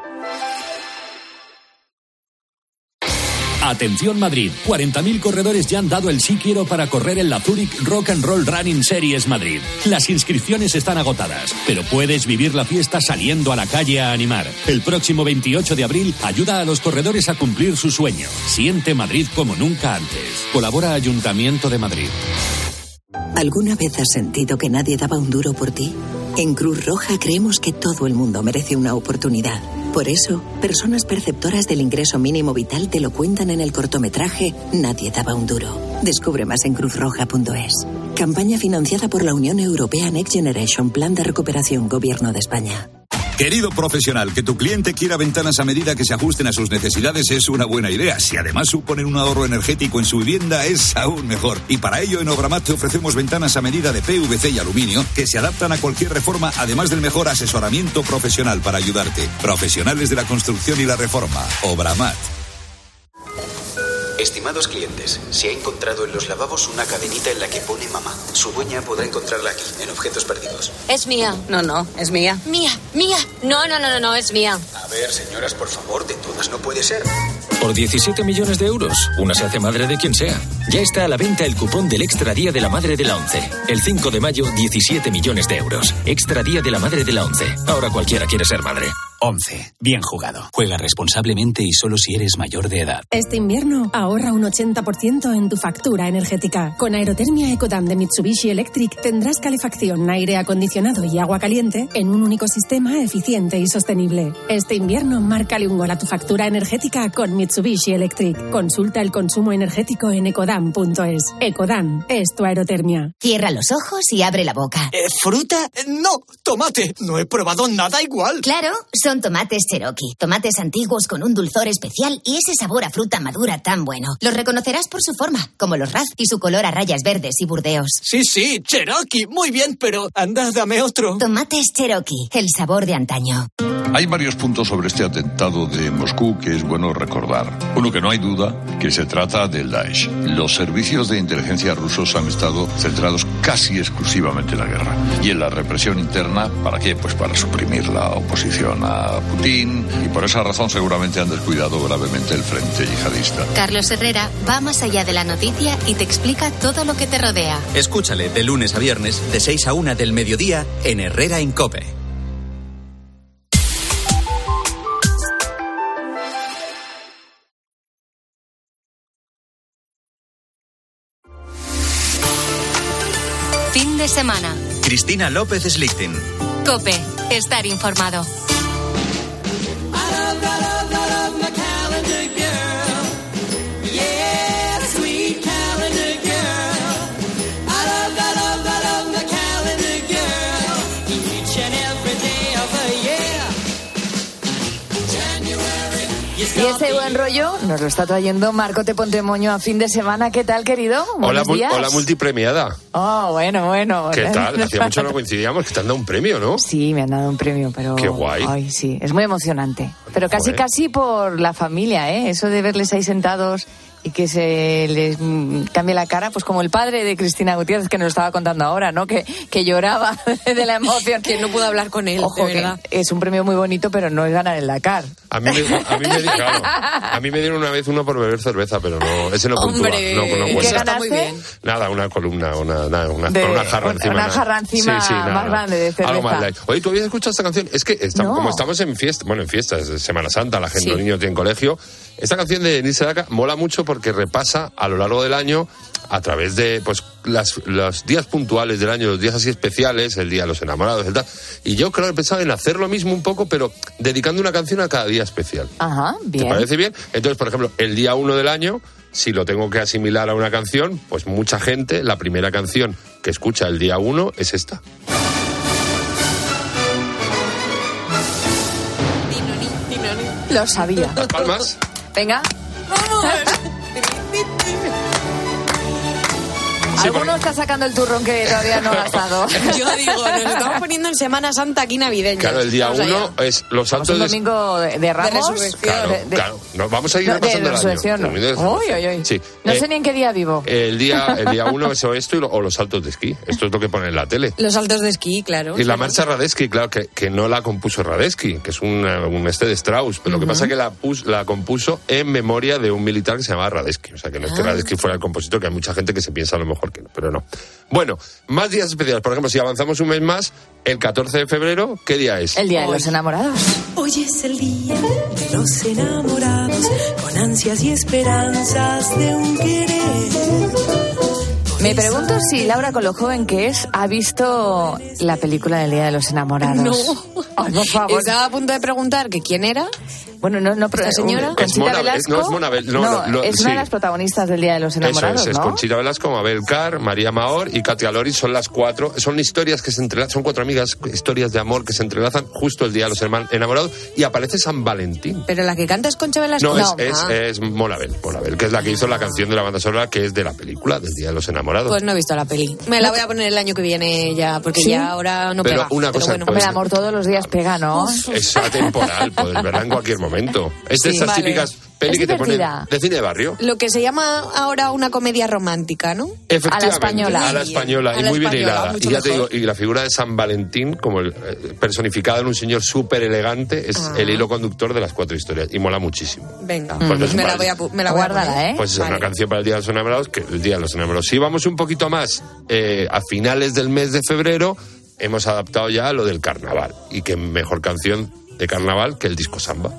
Atención Madrid, cuarenta mil corredores ya han dado el sí quiero para correr en la Zurich Rock and Roll Running Series Madrid. Las inscripciones están agotadas, pero puedes vivir la fiesta saliendo a la calle a animar. El próximo veintiocho de abril ayuda a los corredores a cumplir su sueño. Siente Madrid como nunca antes. Colabora Ayuntamiento de Madrid. ¿Alguna vez has sentido que nadie daba un duro por ti? En Cruz Roja creemos que todo el mundo merece una oportunidad. Por eso, personas perceptoras del ingreso mínimo vital te lo cuentan en el cortometraje Nadie daba un duro. Descubre más en cruz roja punto es. Campaña financiada por la Unión Europea Next Generation, Plan de Recuperación, Gobierno de España. Querido profesional, que tu cliente quiera ventanas a medida que se ajusten a sus necesidades es una buena idea. Si además suponen un ahorro energético en su vivienda, es aún mejor. Y para ello, en Obramat te ofrecemos ventanas a medida de P V C y aluminio que se adaptan a cualquier reforma, además del mejor asesoramiento profesional para ayudarte. Profesionales de la construcción y la reforma. Obramat. Estimados clientes, se ha encontrado en los lavabos una cadenita en la que pone mamá. Su dueña podrá encontrarla aquí, en objetos perdidos. Es mía. No, no, es mía. Mía, mía. No, no, no, no, no, es mía. A ver, señoras, por favor, de todas no puede ser. Por diecisiete millones de euros, una se hace madre de quien sea. Ya está a la venta el cupón del Extra Día de la Madre de la ONCE. El cinco de mayo, diecisiete millones de euros. Extra Día de la Madre de la ONCE. Ahora cualquiera quiere ser madre. ONCE. Bien jugado. Juega responsablemente y solo si eres mayor de edad. Este invierno ahorra un ochenta por ciento en tu factura energética. Con Aerotermia Ecodam de Mitsubishi Electric tendrás calefacción, aire acondicionado y agua caliente en un único sistema eficiente y sostenible. Este invierno márcale un gol a tu factura energética con Mitsubishi Electric. Consulta el consumo energético en ecodam punto es. Ecodam es tu aerotermia. Cierra los ojos y abre la boca. Eh, ¿Fruta? No, tomate. No he probado nada igual. Claro, son Son tomates Cherokee, tomates antiguos con un dulzor especial y ese sabor a fruta madura tan bueno. Los reconocerás por su forma, como los Raz, y su color a rayas verdes y burdeos. Sí, sí, Cherokee, muy bien, pero anda, dame otro. Tomates Cherokee, el sabor de antaño. Hay varios puntos sobre este atentado de Moscú que es bueno recordar. Uno, que no hay duda que se trata del Daesh. Los servicios de inteligencia rusos han estado centrados casi exclusivamente en la guerra y en la represión interna. ¿Para qué? Pues para suprimir la oposición a Putin, y por esa razón seguramente han descuidado gravemente el frente yihadista. Carlos Herrera va más allá de la noticia y te explica todo lo que te rodea. Escúchale de lunes a viernes de seis a una del mediodía en Herrera en COPE. Fin de semana. Cristina López Slichting. COPE. Estar informado. Y ese buen rollo nos lo está trayendo Marco Te Pontemoño a fin de semana. ¿Qué tal, querido? Hola, Buenos días. hola, multipremiada. Oh, bueno, bueno. ¿Qué tal? Hacía mucho no coincidíamos, que te han dado un premio, ¿no? Sí, me han dado un premio, pero... Qué guay. Ay, sí, es muy emocionante. Pero casi, Joder. casi por la familia, ¿eh? Eso de verles ahí sentados y que se les mm, cambie la cara, pues como el padre de Cristina Gutiérrez, que nos estaba contando ahora, ¿no? Que, que lloraba de la emoción. Que no pudo hablar con él, Ojo, de verdad. que es un premio muy bonito, pero no es ganar el Dakar. A mí, me, a, mí me, claro, a mí me dieron una vez uno por beber cerveza, pero no, ese no puntúa. Hombre, no, no ¿y cuenta. qué ganaste? Nada, una columna, una, una, una, De- una jarra encima. una nada. jarra encima Sí, sí, nada, más grande de cerveza. Algo más light. Oye, ¿tú habías escuchado esta canción? Es que estamos, No. como estamos en fiesta, bueno, en fiestas, es Semana Santa, la gente, Sí. los niños tienen colegio. Esta canción de Nil Sedaka mola mucho porque repasa a lo largo del año, a través de pues las, los días puntuales del año, los días así especiales, el Día de los Enamorados, el tal. Y yo, claro, he pensado en hacer lo mismo un poco, pero dedicando una canción a cada día especial. Ajá, bien. ¿Te parece bien? Entonces, por ejemplo, el día uno del año, si lo tengo que asimilar a una canción, pues mucha gente, la primera canción que escucha el día uno es esta. Lo sabía. Las palmas. Venga. Sí, Alguno está sacando el turrón que todavía no ha gastado. Yo digo, nos estamos poniendo en Semana Santa aquí navideña. Claro, el día Vamos uno allá. es los Vamos santos un de... domingo de, de Ramos. resurrección. Claro, de- de- claro. Nos vamos a ir no, de repasando el año. resurrección, no. Domingo de resurrección. Uy, uy, uy. Sí. No Eh, sé ni en qué día vivo. El día, el día uno es o esto y lo- o los saltos de esquí. Esto es lo que pone en la tele. Los saltos de esquí, claro. Y la marcha Radetzky, claro, que, que no la compuso Radetzky, que es un, un este de Strauss, pero lo que pasa es que la, pus, la compuso en memoria de un militar que se llamaba Radetzky. O sea, que no es que Ah. Radetzky fuera el compositor, que hay mucha gente que se piensa a lo mejor que no, pero no. Bueno, más días especiales. Por ejemplo, si avanzamos un mes más, el catorce de febrero, ¿qué día es? El día de los enamorados. Hoy es el día de los enamorados, con ansias y esperanzas de un querer. Me pregunto si Laura, con lo joven que es, ha visto la película del Día de los Enamorados. No. Ay, por favor. Estaba a punto de preguntar que quién era. Bueno, no, no, ¿Esta señora? Conchita Es Mona- Velasco. es- no, es Mona Vel- no, no, lo- es una sí. de las protagonistas del Día de los Enamorados, Eso es, es ¿no? Conchita Velasco, Mabel Carr, María Mahor y Katia Loris, son las cuatro. Son historias que se entrelazan, son cuatro amigas, historias de amor que se entrelazan justo el día de los herman- enamorados y aparece San Valentín. Pero la que canta es Concha Velasco. No, es, es, Ah. es Mona Bel, Mona Bel, que es la que hizo la canción de la banda sonora que es de la película del Día de los Enamorados. Pues no he visto la peli. Me la voy a poner el año que viene ya, porque ¿Sí? ya ahora no Pero pega. una cosa, bueno. pues- Hombre, el amor todos los días pega, ¿no? Es atemporal, puedes verla en cualquier momento. Es de Sí, esas vale. típicas pelis Es que te ponen divertida. de cine de barrio. Lo que se llama ahora una comedia romántica, ¿no? Efectivamente, A la española. a la española, A y la muy bien española, hilada. mucho Y ya te digo, mejor. y la figura de San Valentín, como el, eh, personificada en un señor súper elegante, es Ah. el hilo conductor de las cuatro historias. Y mola muchísimo. Venga, Pues pues es me la vale. voy a, pu- me la voy a Guárdala, poner. ¿eh? Pues es Vale. una canción para el Día de los Enamorados, que el Día de los Enamorados. Si vamos un poquito más, eh, a finales del mes de febrero, hemos adaptado ya lo del carnaval. Y qué mejor canción de carnaval que el disco samba.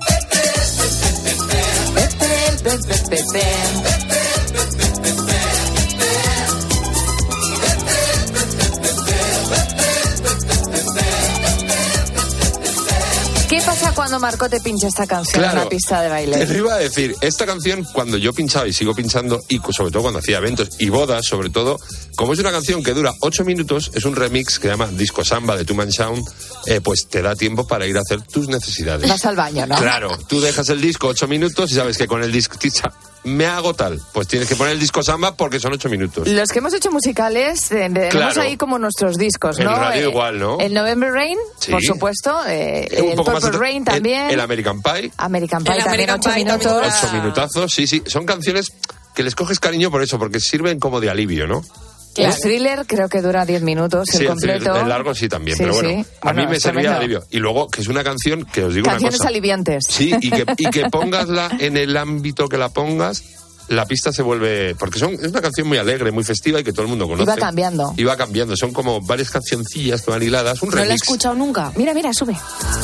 ¿Qué pasa cuando Marco te pincha esta canción Claro, en una pista de baile? Te iba a decir, esta canción, cuando yo pinchaba y sigo pinchando, y sobre todo cuando hacía eventos y bodas, sobre todo, como es una canción que dura ocho minutos, es un remix que se llama Disco Samba de Two Man Sound, eh, pues te da tiempo para ir a hacer tus necesidades. Vas al baño, ¿no? Claro, tú dejas el disco ocho minutos y sabes que con el disco... me hago tal, pues tienes que poner el disco samba porque son ocho minutos. Los que hemos hecho musicales, eh, tenemos Claro. ahí como nuestros discos, El ¿no? radio Eh, igual, ¿no? El November Rain, Sí. por supuesto. Eh, Un el poco más Purple atrás, Rain también. El, el American Pie. American Pie El también, American ocho Pie también minutos. dura- Ocho minutazos, sí, sí. Son canciones que les coges cariño por eso, porque sirven como de alivio, ¿no? El Thriller creo que dura diez minutos, Sí, el completo. el largo sí también, Sí, pero bueno, sí. a mí Bueno, me es servía de tremendo. alivio. Y luego, que es una canción que os digo Canciones una cosa. aliviantes. Sí, y que, y que pongasla en el ámbito que la pongas, la pista se vuelve... Porque son, es una canción muy alegre, muy festiva y que todo el mundo conoce. Y va cambiando. Y va cambiando. Son como varias cancioncillas que van hiladas, un No la he remix. escuchado nunca. Mira, mira, sube.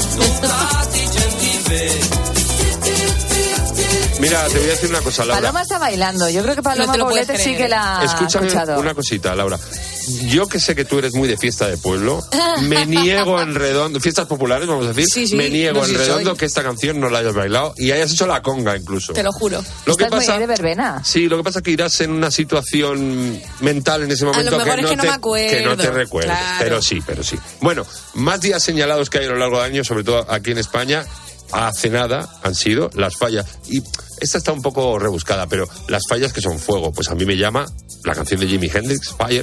Mira, te voy a decir una cosa, Laura. Paloma está bailando. Yo creo que Paloma No te lo puedes Poblete sí creer. que la ha Escúchame escuchado. una cosita, Laura. Yo que sé que tú eres muy de fiesta de pueblo, me niego en redondo, fiestas populares, vamos a decir, Sí, sí, me niego no, en sí redondo soy. que esta canción no la hayas bailado y hayas hecho la conga incluso. Te lo juro. Lo que Estás muy pasa, de verbena. sí, lo que pasa es que irás en una situación mental en ese momento mejor que, es no que no te, me acuerdo. que no te recuerdes. Claro. Pero sí, pero sí. Bueno, más días señalados que hay a lo largo del año, sobre todo aquí en España, hace nada han sido las fallas. Y esta está un poco rebuscada, pero las fallas que son fuego, pues a mí me llama la canción de Jimi Hendrix, Fire.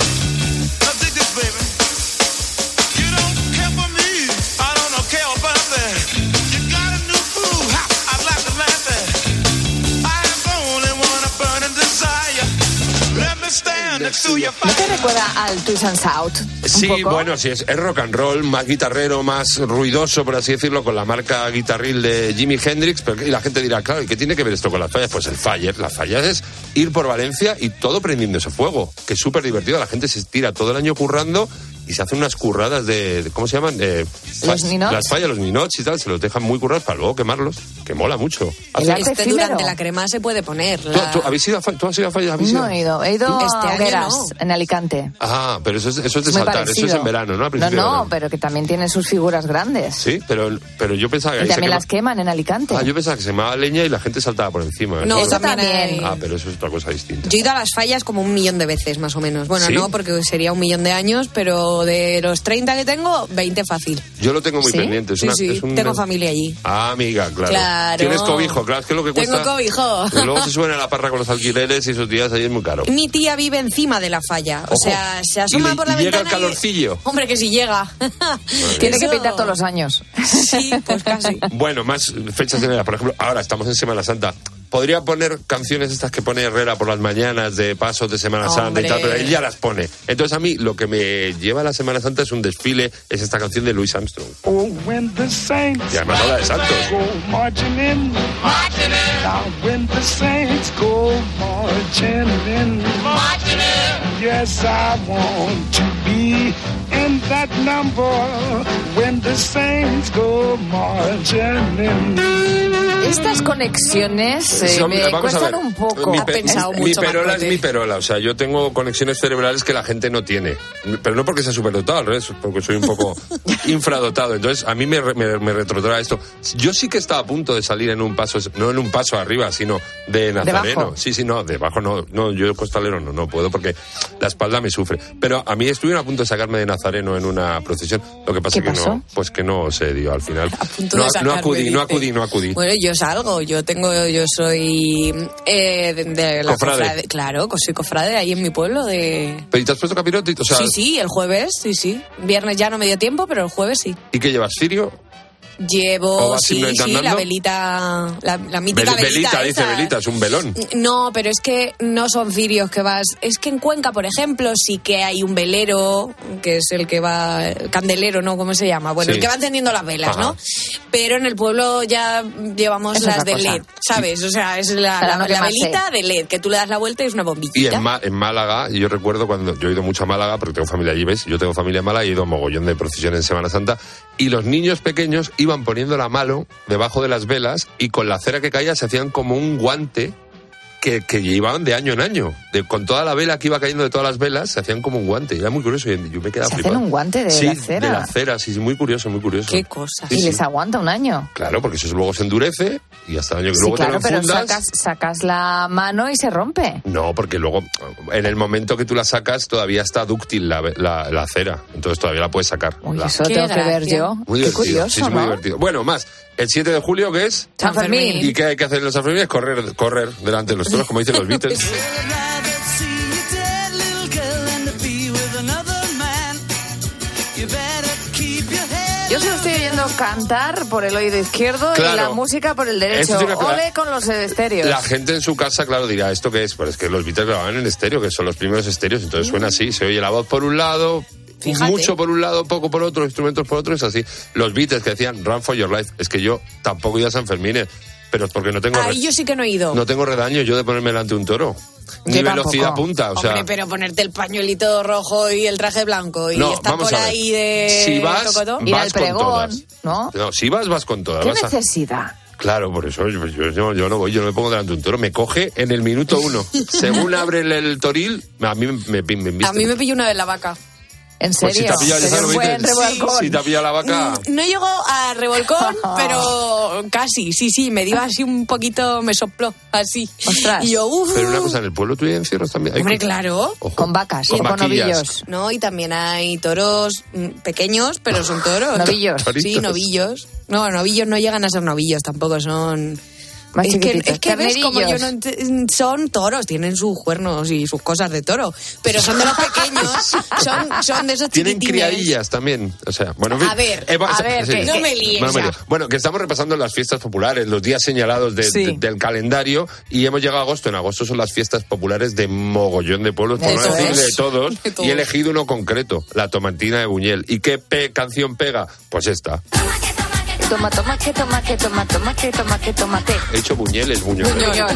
¿No te recuerda al Twist and Shout? un Sí, poco? bueno, sí, es, es rock and roll, más guitarrero, más ruidoso, por así decirlo, con la marca guitarril de Jimi Hendrix. Pero, y la gente dirá, claro, ¿y qué tiene que ver esto con las fallas? Pues el Fire. Las fallas es ir por Valencia y todo prendiendo ese fuego, que es súper divertido. La gente se tira todo el año currando y se hacen unas curradas de, de- ¿cómo se llaman? De, Los ninots. Las fallas, los ninots y tal, se los dejan muy currados para luego quemarlos, que mola mucho. El arte Este efímero. durante la crema se puede poner. ¿Tú, la- tú habéis ido a, fa- ¿tú has ido a fallas? ¿Habéis No ido? he ido. He ido Este a año hogueras no. en Alicante. Ah, pero eso es, eso es de Es muy saltar, eso es parecido. en verano, ¿no? A No, principio de no, verano. pero que también tiene sus figuras grandes. Sí, pero, pero yo pensaba que Y ahí se también quema- las queman en Alicante. Ah, yo pensaba que se llamaba leña y la gente saltaba por encima. ¿eh? No, Eso también también. hay- Ah, pero eso es otra cosa distinta. Yo he ido a las fallas como un millón de veces, más o menos. Bueno, ¿Sí? no, porque sería un millón de años, pero de los treinta que tengo, veinte fácil. Yo lo tengo muy ¿Sí? pendiente. Es Sí, una- sí, es un- tengo familia allí. Ah, amiga, claro. Claro. Tienes cobijo, claro, es que lo que cuesta... Tengo cobijo. Porque luego se suben a la parra con los alquileres y esos días ahí es muy caro. Mi tía vive encima de la falla. O Ojo. sea, se Y asoma le- por la y llega ventana. el calorcillo. Y... Hombre, que si llega. Tiene que Eso- pintar todos los años. Sí, pues casi. Bueno, más fechas de Navidad. Por ejemplo, ahora estamos en Semana Santa. Podría poner canciones estas que pone Herrera por las mañanas de pasos de Semana Santa y tal, Hombre. pero él ya las pone. Entonces a mí lo que me lleva a la Semana Santa es un desfile, es esta canción de Louis Armstrong. Oh, when the saints Y además habla de santos. go marching in, marching in. Now when the saints go marching in, marching in. Yes, I want to be in that number when the saints go marching in. Estas conexiones eh, Son- me vamos a cuestan ver, un poco. Mi, Ha pe- pensado mi mucho, perola Marcote. es mi perola. O sea, yo tengo conexiones cerebrales que la gente no tiene. Pero no porque sea superdotado, al revés, porque soy un poco infradotado. Entonces, a mí me, re- me, me retrotrae esto. Yo sí que estaba a punto de salir en un paso, no en un paso arriba, sino de Nazareno. Debajo. Sí, sí, no, debajo no. No, yo costalero no, no puedo porque la espalda me sufre. Pero a mí estuvieron a punto de sacarme de Nazareno en una procesión. Lo que pasa ¿Qué es que pasó? no, pues que no se dio al final. punto No, de no sacarme, acudí, no dice. acudí, no acudí. Bueno, yo salgo, yo tengo, yo soy eh, de, de la Cofrade. Claro, soy cofrade ahí en mi pueblo de. ¿Pero y te has puesto capirote? O sea, Sí, sí, el jueves, sí, sí. Viernes ya no me dio tiempo, pero el jueves sí. ¿y qué llevas? ¿Cirio? ¿O Llevo, vas sí, simplemente sí, la andando? velita, la, la mítica Vel- velita, velita. dice esa. velita, es un velón. No, pero es que no son cirios que vas. Es que en Cuenca, por ejemplo, sí que hay un velero, que es el que va. Candelero, ¿no? ¿Cómo se llama? Bueno, Sí. el que va encendiendo las velas, Ajá. ¿no? Pero en el pueblo ya llevamos Es las otra de cosa. L E D, ¿sabes? O sea, es la, Para la- no la quemarse. velita de L E D, que tú le das la vuelta y es una Y bombillita. en, Ma- en Málaga, yo recuerdo cuando yo he ido mucho a Málaga, porque tengo familia allí, ¿ves? Yo tengo familia en Málaga y he ido a mogollón de procesiones en Semana Santa. Y los niños pequeños iban poniendo la mano debajo de las velas y con la cera que caía se hacían como un guante que, que llevaban de año en año. De, con toda la vela que iba cayendo de todas las velas, se hacían como un guante. Era muy curioso. Y yo me quedaba ¿Se flipado. hacen un guante de sí, la cera? de la cera, sí, sí, muy curioso, muy curioso. Qué cosa. Sí, y sí. les aguanta un año. Claro, porque eso luego se endurece y hasta el año que Sí, luego claro, te lo pero enfundas. sacas, sacas la mano y se rompe. No, porque luego, en el momento que tú la sacas, todavía está dúctil la, la, la cera. Entonces todavía la puedes sacar. Uy, La- eso tengo que ver yo. Muy Qué divertido, curioso, sí, es muy ¿no? divertido. Bueno, más, el siete de julio, ¿qué es? San Fermín. ¿Y qué hay que hacer en los San Fermín? Es correr, correr delante de los toros, como dicen los Beatles. Yo se lo estoy oyendo cantar por el oído izquierdo Claro. y la música por el derecho. Esto tiene que- Ole con los estéreos. La gente en su casa, claro, dirá, ¿esto qué es? Pues es que los Beatles grababan en estéreo, que son los primeros estéreos, entonces suena así, se oye la voz por un lado, Fíjate. mucho por un lado, poco por otro, instrumentos por otro, es así. Los Beatles que decían Run for Your Life, es que yo tampoco iba a San Fermín, pero porque no tengo, Ahí re- yo sí que no he ido. no tengo redaño yo de ponerme delante de un toro. Ni Yo velocidad tampoco. punta, o sea... Hombre, pero ponerte el pañuelito rojo y el traje blanco y No, estar vamos por a ver. ahí de Si vas, tocotó. vas con todas. ¿no? No, si vas, vas con todas. ¿Qué vas a- necesidad? Claro, por eso yo, yo- yo- yo no voy, yo no me pongo delante de un toro, me coge en el minuto uno. Según abre el, el toril, a mí me, me, me, me A mí me pilló una vez la vaca. ¿En Pues si te ha pillado, ya sabes lo que dices. Si te ha pillado la vaca... Mm, No llegó a revolcón, pero casi, sí, sí, me dio así un poquito, me sopló, así. Ostras. Y yo, uff. Pero una cosa, ¿en el pueblo tú hay encierros también? Hay Hombre, con- claro. Ojo. Con vacas, Con o con vaquillas. novillos. No, y también hay toros mm, pequeños, pero son toros. Novillos. Sí, Toritos. novillos. No, novillos no llegan a ser novillos, tampoco son... Más es que, chiquititos, es que ves como yo carnerillos. no ent- son toros, tienen sus cuernos y sus cosas de toro, pero son de los pequeños, son, son de esos Tienen chiquitines. criadillas también, o sea, bueno... en A fin, ver, eh, a ver, que no me líes Bueno, me ya. lío. Bueno, que estamos repasando las fiestas populares, los días señalados de- Sí. de- del calendario, y hemos llegado a agosto. En agosto son las fiestas populares de mogollón de pueblos, por no Eso decir es. de todos, De todos. y he elegido uno concreto, la Tomatina de Buñuel. ¿Y qué pe canción pega? Pues esta. Toma, toma, que toma, que toma, toma, que toma, que toma, que. He dicho Buñuel, es Buñuel. Buñuel.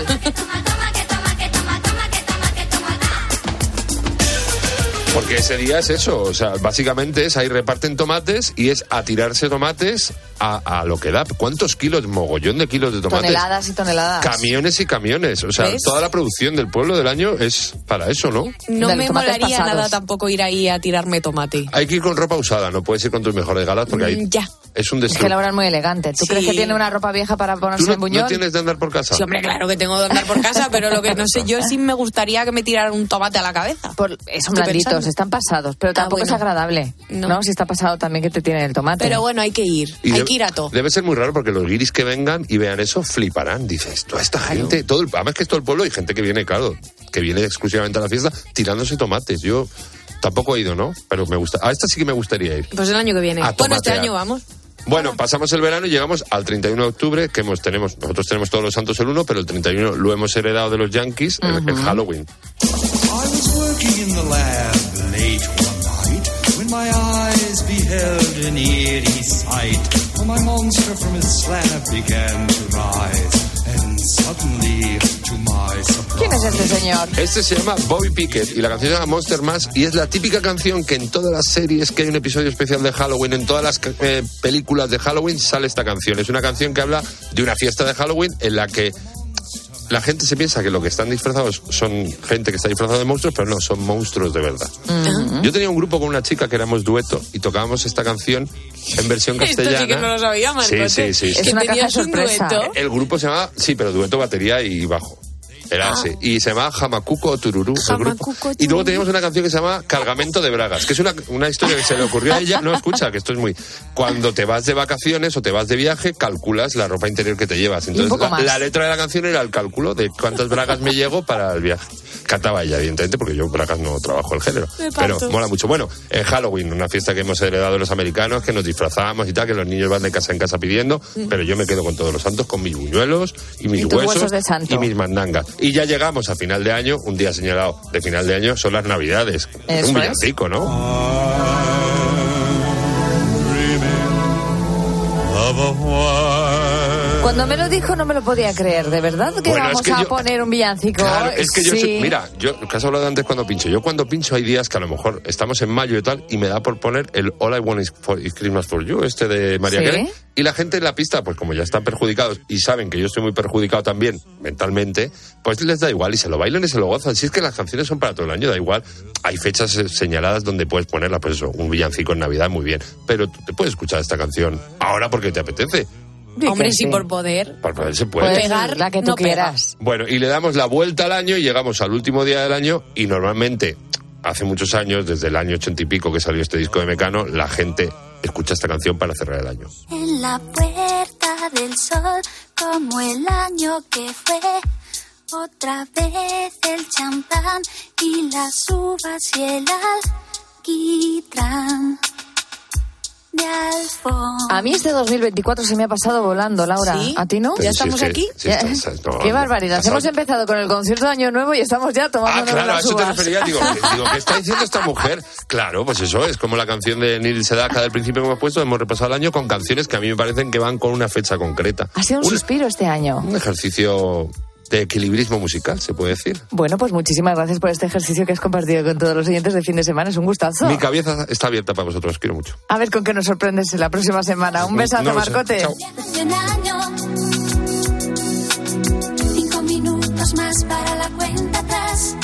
Porque ese día es eso, o sea, básicamente es ahí reparten tomates y es a tirarse tomates a, a lo que da. ¿Cuántos kilos? Mogollón de kilos de tomates. Toneladas y toneladas. Camiones y camiones. O sea, ¿Ves? toda la producción del pueblo del año es para eso, ¿no? No De me los tomates molaría pasados. nada tampoco ir ahí a tirarme tomate. Hay que ir con ropa usada, no puedes ir con tus mejores galas porque ahí Mm, ya. es un Es que destructor. Laura es muy elegante. ¿Tú Sí. crees que tiene una ropa vieja para ¿Tú ponerse no, en Buñuel? no tienes de andar por casa? Sí, hombre, claro que tengo que andar por casa, pero lo que no sé, yo sí me gustaría que me tiraran un tomate a la cabeza. Por, eh, son Estoy blanditos, pensando. están pasados, pero tampoco bueno. es agradable. No. No. Si está pasado también que te tienen el tomate. Pero bueno, hay que ir, Y hay debe- que ir a todo. Debe ser muy raro porque los guiris que vengan y vean eso fliparán. Dices, toda esta gente, todo el, además que es todo el pueblo y gente que viene, claro, que viene exclusivamente a la fiesta tirándose tomates. Yo tampoco he ido, ¿no? Pero me gusta. A esta sí que me gustaría ir. Pues el año que viene. A Bueno, este tomatear. año vamos. Bueno, pasamos el verano y llegamos al treinta y uno de octubre, que hemos, tenemos, nosotros tenemos todos los santos el uno, pero el treinta y uno lo hemos heredado de los Yankees, el, el Halloween. I was working in the lab late one night when my eyes beheld an eerie sight. For my monster from his slab began to rise, and suddenly, to my surprise. ¿Quién es este señor? Este se llama Bobby Pickett y la canción se llama Monster Mash y es la típica canción que en todas las series que hay un episodio especial de Halloween, en todas las eh, películas de Halloween sale esta canción. Es una canción que habla de una fiesta de Halloween en la que la gente se piensa que lo que están disfrazados son gente que está disfrazada de monstruos, pero no, son monstruos de verdad. Mm. Yo tenía un grupo con una chica que éramos dueto y tocábamos esta canción en versión Esto castellana. sí que no lo sabía, Marcote. Sí, sí, sí, sí. Es una caja tenías un sorpresa. dueto. El grupo se llama, sí, pero dueto, batería y bajo. Era así. Y se llama Jamacuco o Tururú. el grupo. Jamacuco, Y luego Tururú. teníamos una canción que se llama Cargamento de Bragas, que es una, una historia que se le ocurrió a ella. No, escucha, que esto es muy... Cuando te vas de vacaciones o te vas de viaje, calculas la ropa interior que te llevas. Entonces, poco la, más. la letra de la canción era el cálculo de cuántas bragas me llego para el viaje. Cantaba ella, evidentemente, porque yo bragas no trabajo el género. Me Pero parto. mola mucho. Bueno, en Halloween, una fiesta que hemos heredado de los americanos, que nos disfrazamos y tal, que los niños van de casa en casa pidiendo, pero yo me quedo con todos los santos, con mis buñuelos y mis Y tus huesos, huesos de santo. y mis mandangas. Y ya llegamos a final de año, un día señalado de final de año son las Navidades. Eso un es. villancico, ¿no? Of a white Cuando me lo dijo no me lo podía creer, ¿de verdad que Bueno, vamos es que a yo- poner un villancico? Claro, es que yo Sí. soy- mira, yo, lo que has hablado antes cuando pincho, yo cuando pincho hay días que a lo mejor estamos en mayo y tal, y me da por poner el All I Want is, for, is Christmas for You, este de María ¿Sí? Carey, y la gente en la pista, pues como ya están perjudicados y saben que yo estoy muy perjudicado también mentalmente, pues les da igual y se lo bailan y se lo gozan. Si es que las canciones son para todo el año, da igual. Hay fechas eh, señaladas donde puedes ponerla, pues eso, un villancico en Navidad, muy bien, pero tú te puedes escuchar esta canción ahora porque te apetece. Hombre, sí, por poder. Por poder se puede. Puedes Pegar, la que tú no pega. quieras. Bueno, y le damos la vuelta al año y llegamos al último día del año y normalmente, hace muchos años, desde el año ochenta y pico que salió este disco de Mecano, la gente escucha esta canción para cerrar el año. En la puerta del sol, como el año que fue, otra vez el champán y las uvas y el alquitrán de Alfonso. A mí este dos mil veinticuatro se me ha pasado volando, Laura. ¿Sí? ¿A ti no? Pero ¿Ya si estamos es que- aquí? si Ya- estás- no, Qué no, barbaridad. pasado. Hemos empezado con el concierto de Año Nuevo y estamos ya tomando Ah, claro, a las eso te uvas. refería. Digo, ¿qué, digo, ¿qué está diciendo esta mujer? Claro, pues eso es como la canción de Neil Sedaka del principio que hemos puesto. Hemos repasado el año con canciones que a mí me parecen que van con una fecha concreta. Ha sido un Un- suspiro este año. Un ejercicio de equilibrismo musical, se puede decir. Bueno, pues muchísimas gracias por este ejercicio que has compartido con todos los oyentes de fin de semana. Es un gustazo. Mi cabeza está abierta para vosotros, os quiero mucho. A ver con qué nos sorprendes la próxima semana. Un besazo, No lo sé. Marcote. Chao. Hace un año, cinco minutos más para la cuenta atrás.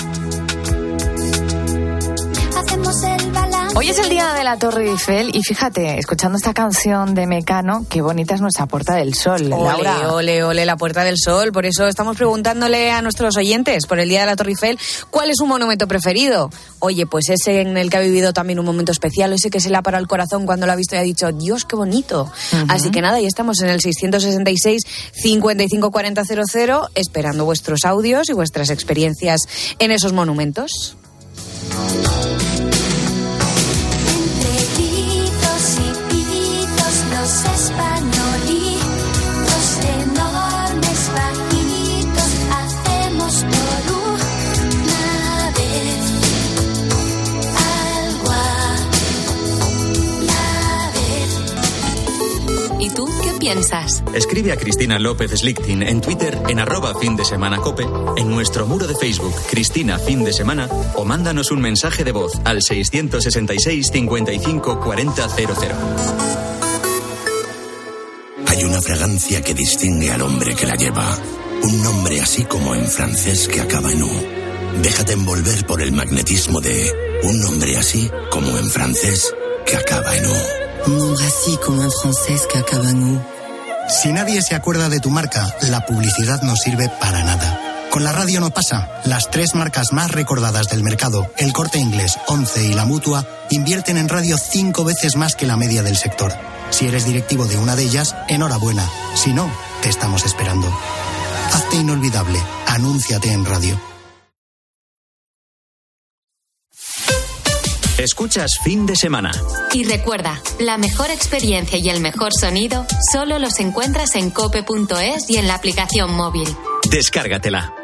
Hacemos el balance. Hoy es el día de la Torre Eiffel y fíjate, escuchando esta canción de Mecano, qué bonita es nuestra Puerta del Sol, Laura. Ole, ole, ole, la Puerta del Sol. Por eso estamos preguntándole a nuestros oyentes por el Día de la Torre Eiffel cuál es su monumento preferido. Oye, pues ese en el que ha vivido también un momento especial, ese que se le ha parado el corazón cuando lo ha visto y ha dicho, Dios, qué bonito. Ujú. Así que nada, ya estamos en el seiscientos sesenta y seis, cincuenta y cinco cuarenta cero cero esperando vuestros audios y vuestras experiencias en esos monumentos. Entre pitos y pitos, los españolitos enormes bajitos, hacemos por una vez algo a la vez. ¿Y tú qué piensas? Escribe a Cristina López Slichting en Twitter en arroba fin de semana cope, en nuestro muro de Facebook Cristina Fin de Semana o mándanos un mensaje de voz al seiscientos sesenta y seis, cincuenta y cinco, cuarenta, cero cero. Hay una fragancia que distingue al hombre que la lleva. Un nombre así como en francés que acaba en U. Déjate envolver por el magnetismo de un nombre así como en francés que acaba en U. Un nombre así como en francés que acaba en U. Si nadie se acuerda de tu marca, la publicidad no sirve para nada. Con la radio no pasa. Las tres marcas más recordadas del mercado, El Corte Inglés, Once y La Mutua, invierten en radio cinco veces más que la media del sector. Si eres directivo de una de ellas, enhorabuena. Si no, te estamos esperando. Hazte inolvidable. Anúnciate en radio. Escuchas Fin de Semana. Y recuerda, la mejor experiencia y el mejor sonido solo los encuentras en cope punto es y en la aplicación móvil. Descárgatela.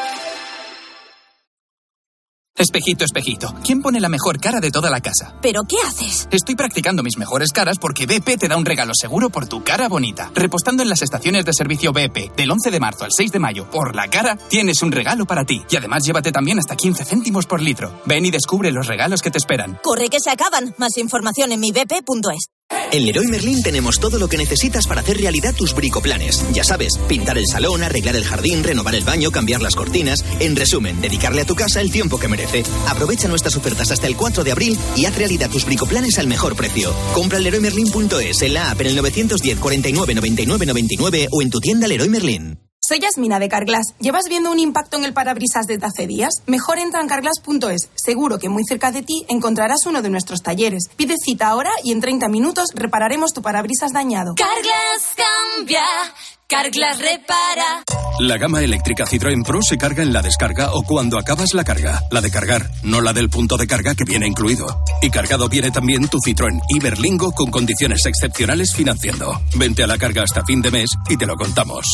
Espejito, espejito, ¿quién pone la mejor cara de toda la casa? ¿Pero qué haces? Estoy practicando mis mejores caras porque B P te da un regalo seguro por tu cara bonita. Repostando en las estaciones de servicio B P del once de marzo al seis de mayo por la cara, tienes un regalo para ti. Y además llévate también hasta quince céntimos por litro. Ven y descubre los regalos que te esperan. Corre que se acaban. Más información en mi b p punto es. En Leroy Merlin tenemos todo lo que necesitas para hacer realidad tus bricoplanes. Ya sabes, pintar el salón, arreglar el jardín, renovar el baño, cambiar las cortinas. En resumen, dedicarle a tu casa el tiempo que merece. Aprovecha nuestras ofertas hasta el cuatro de abril y haz realidad tus bricoplanes al mejor precio. Compra en leroy merlin punto es, en la app en el nueve uno cero, cuarenta y nueve, noventa y nueve, noventa y nueve o en tu tienda Leroy Merlin. Soy Yasmina de Carglass. ¿Llevas viendo un impacto en el parabrisas desde hace días? Mejor entra en carglass punto es. Seguro que muy cerca de ti encontrarás uno de nuestros talleres. Pide cita ahora y en treinta minutos repararemos tu parabrisas dañado. Carglass cambia, Carglass repara. La gama eléctrica Citroën Pro se carga en la descarga o cuando acabas la carga. La de cargar, no la del punto de carga que viene incluido. Y cargado viene también tu Citroën Iberlingo con condiciones excepcionales financiando. Vente a la carga hasta fin de mes y te lo contamos.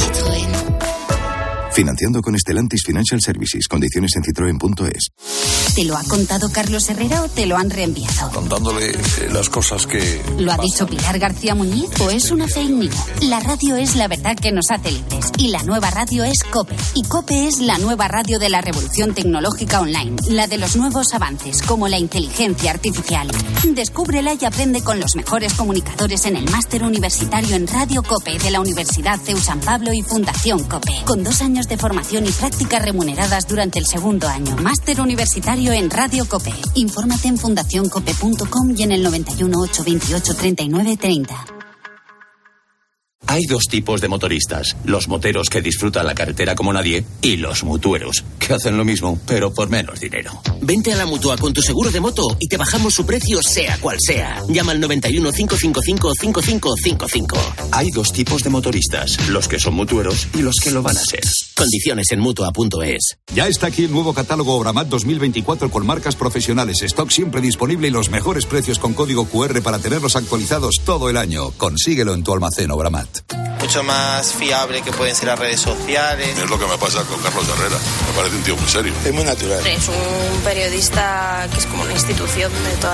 Citroën. Financiando con Stellantis Financial Services. Condiciones en citroen punto es. ¿Te lo ha contado Carlos Herrera o te lo han reenviado? Contándole eh, las cosas que... ¿Lo ha dicho Pilar García Muñiz o es una fake news? La radio es la verdad que nos hace libres y la nueva radio es COPE. Y COPE es la nueva radio de la revolución tecnológica online, la de los nuevos avances como la inteligencia artificial. Descúbrela y aprende con los mejores comunicadores en el máster universitario en Radio COPE de la Universidad C E U San Pablo y Fundación COPE, con dos años de formación y prácticas remuneradas durante el segundo año. Máster universitario en Radio COPE. Infórmate en fundación cope punto com y en el noventa y uno, ochocientos veintiocho, treinta y nueve treinta. Hay dos tipos de motoristas, los moteros que disfrutan la carretera como nadie y los mutueros, que hacen lo mismo, pero por menos dinero. Vente a la Mutua con tu seguro de moto y te bajamos su precio sea cual sea. Llama al noventa y uno, cinco cinco cinco, cinco cinco cinco cinco. Hay dos tipos de motoristas, los que son mutueros y los que lo van a ser. Condiciones en Mutua punto es. Ya está aquí el nuevo catálogo Obramat dos mil veinticuatro con marcas profesionales, stock siempre disponible y los mejores precios con código cu erre para tenerlos actualizados todo el año. Consíguelo en tu almacén Obramat. Mucho más fiable que pueden ser las redes sociales. Es lo que me pasa con Carlos Herrera. Me parece un tío muy serio. Es muy natural. Es un periodista que es como una institución de toda